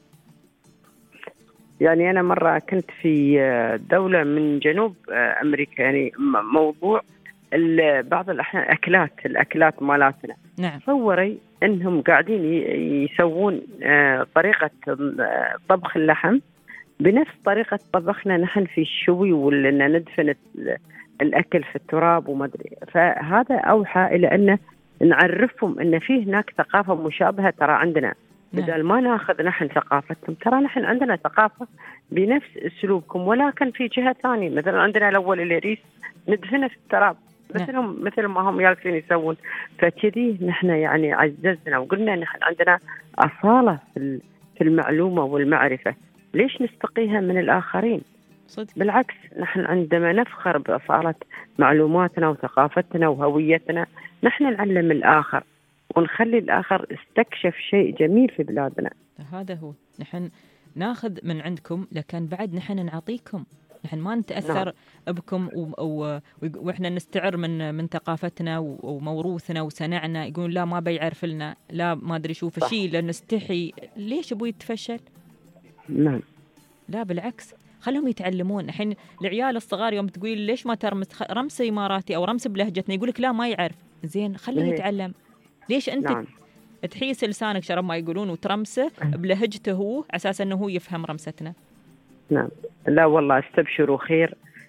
يعني أنا مرة كنت في دولة من جنوب أمريكا، يعني موضوع بعض الأحيان الأكلات مالاتنا. نعم. تصوري أنهم قاعدين يسوون طريقة طبخ اللحم بنفس طريقة طبخنا نحن في الشوي، ولا ندفن الأكل في التراب وما أدري. فهذا أوحى إلى أن نعرفهم أن فيه هناك ثقافة مشابهة ترى عندنا. بدل ما ناخذ نحن ثقافتهم، ترى نحن عندنا ثقافة بنفس أسلوبكم، ولكن في جهة ثانية. مثلا عندنا الأول الريس ندفنه في التراب مثل ما هم جالسين يسوون. فكذي نحن يعني عززنا وقلنا نحن عندنا أصالة في المعلومة والمعرفة، ليش نستقيها من الآخرين؟ صدق. بالعكس، نحن عندما نفخر بأصالة معلوماتنا وثقافتنا وهويتنا، نحن نعلم الآخر ونخلي الآخر استكشف شيء جميل في بلادنا. هذا هو، نحن ناخذ من عندكم، لكن بعد نحن نعطيكم. نحن ما نتأثر بكم وإحنا نستعر من ثقافتنا وموروثنا وسنعنا. يقولون لا ما بيعرف لنا، لا ما أدري شو، فشيل نستحي. ليش أبوي يتفشل؟ نعم. لا بالعكس، خلهم يتعلمون. الحين العيال الصغار يوم تقول ليش ما ترمس رمس إماراتي أو رمس بلهجتنا، يقولك لا ما يعرف. زين خليه يتعلم. ليش أنت تحيس لسانك شرب ما يقولون وترمسه بلهجته هو، أساسا أنه هو يفهم رمستنا؟ نعم. لا والله استبشروا خير،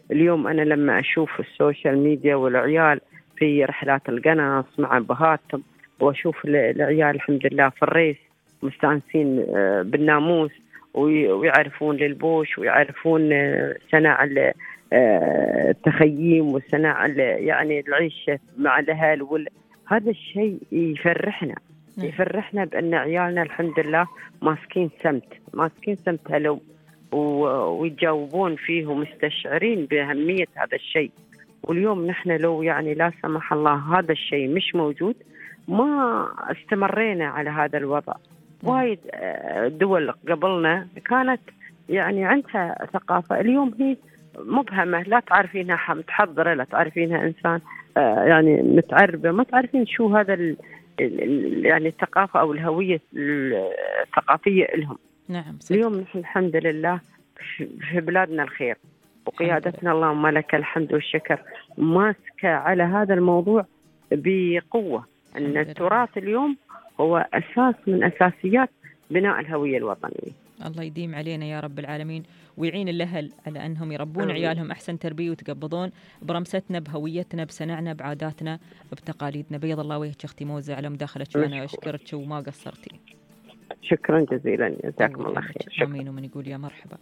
اليوم أنا لما أشوف السوشيال ميديا والعيال في رحلات القناص مع أبهاتهم، وأشوف العيال الحمد لله في الريس مستانسين بالناموس، ويعرفون للبوش، ويعرفون صناعة التخييم وصناعة يعني العيشة مع الأهل. هذا الشيء يفرحنا بأن عيالنا الحمد لله ماسكين سمت هلو، ويجاوبون فيه ومستشعرين بأهمية هذا الشيء. واليوم نحن لو يعني لا سمح الله هذا الشيء مش موجود، ما استمرينا على هذا الوضع. وايد دول قبلنا كانت يعني عندها ثقافة، اليوم هي مبهمة، لا تعرفينها متحضرة، لا تعرفينها إنسان يعني متعربة، ما تعرفين شو هذا يعني الثقافة أو الهوية الثقافية لهم. نعم. اليوم نحن الحمد لله في بلادنا الخير، وقيادتنا اللهم لك الحمد والشكر ماسكة على هذا الموضوع بقوة. أن التراث اليوم هو أساس من أساسيات بناء الهوية الوطنية. الله يديم علينا يا رب العالمين، ويعين الأهل على أنهم يربون عيالهم أحسن تربية، ويتقبضون برمستنا، بهويتنا، بسنعنا، بعاداتنا، بتقاليدنا. بيض الله وجهك أختي موزة على مداخلتك، وأنا أشكرك وما قصرتي. شكرا جزيلا، جزاكم الله خير. آمين. ومن يقول يا مرحبا.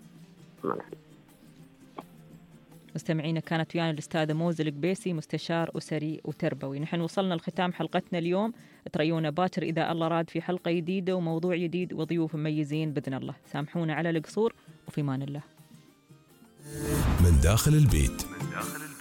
مستمعينا، كانت ويانا الأستاذة موزة القبيسي، مستشار أسري وتربوي. نحن وصلنا لختام حلقتنا اليوم. تريونا باكر إذا الله راد في حلقة جديدة وموضوع جديد وضيوف مميزين بإذن الله. سامحونا على القصور، وفي مان الله. من داخل البيت.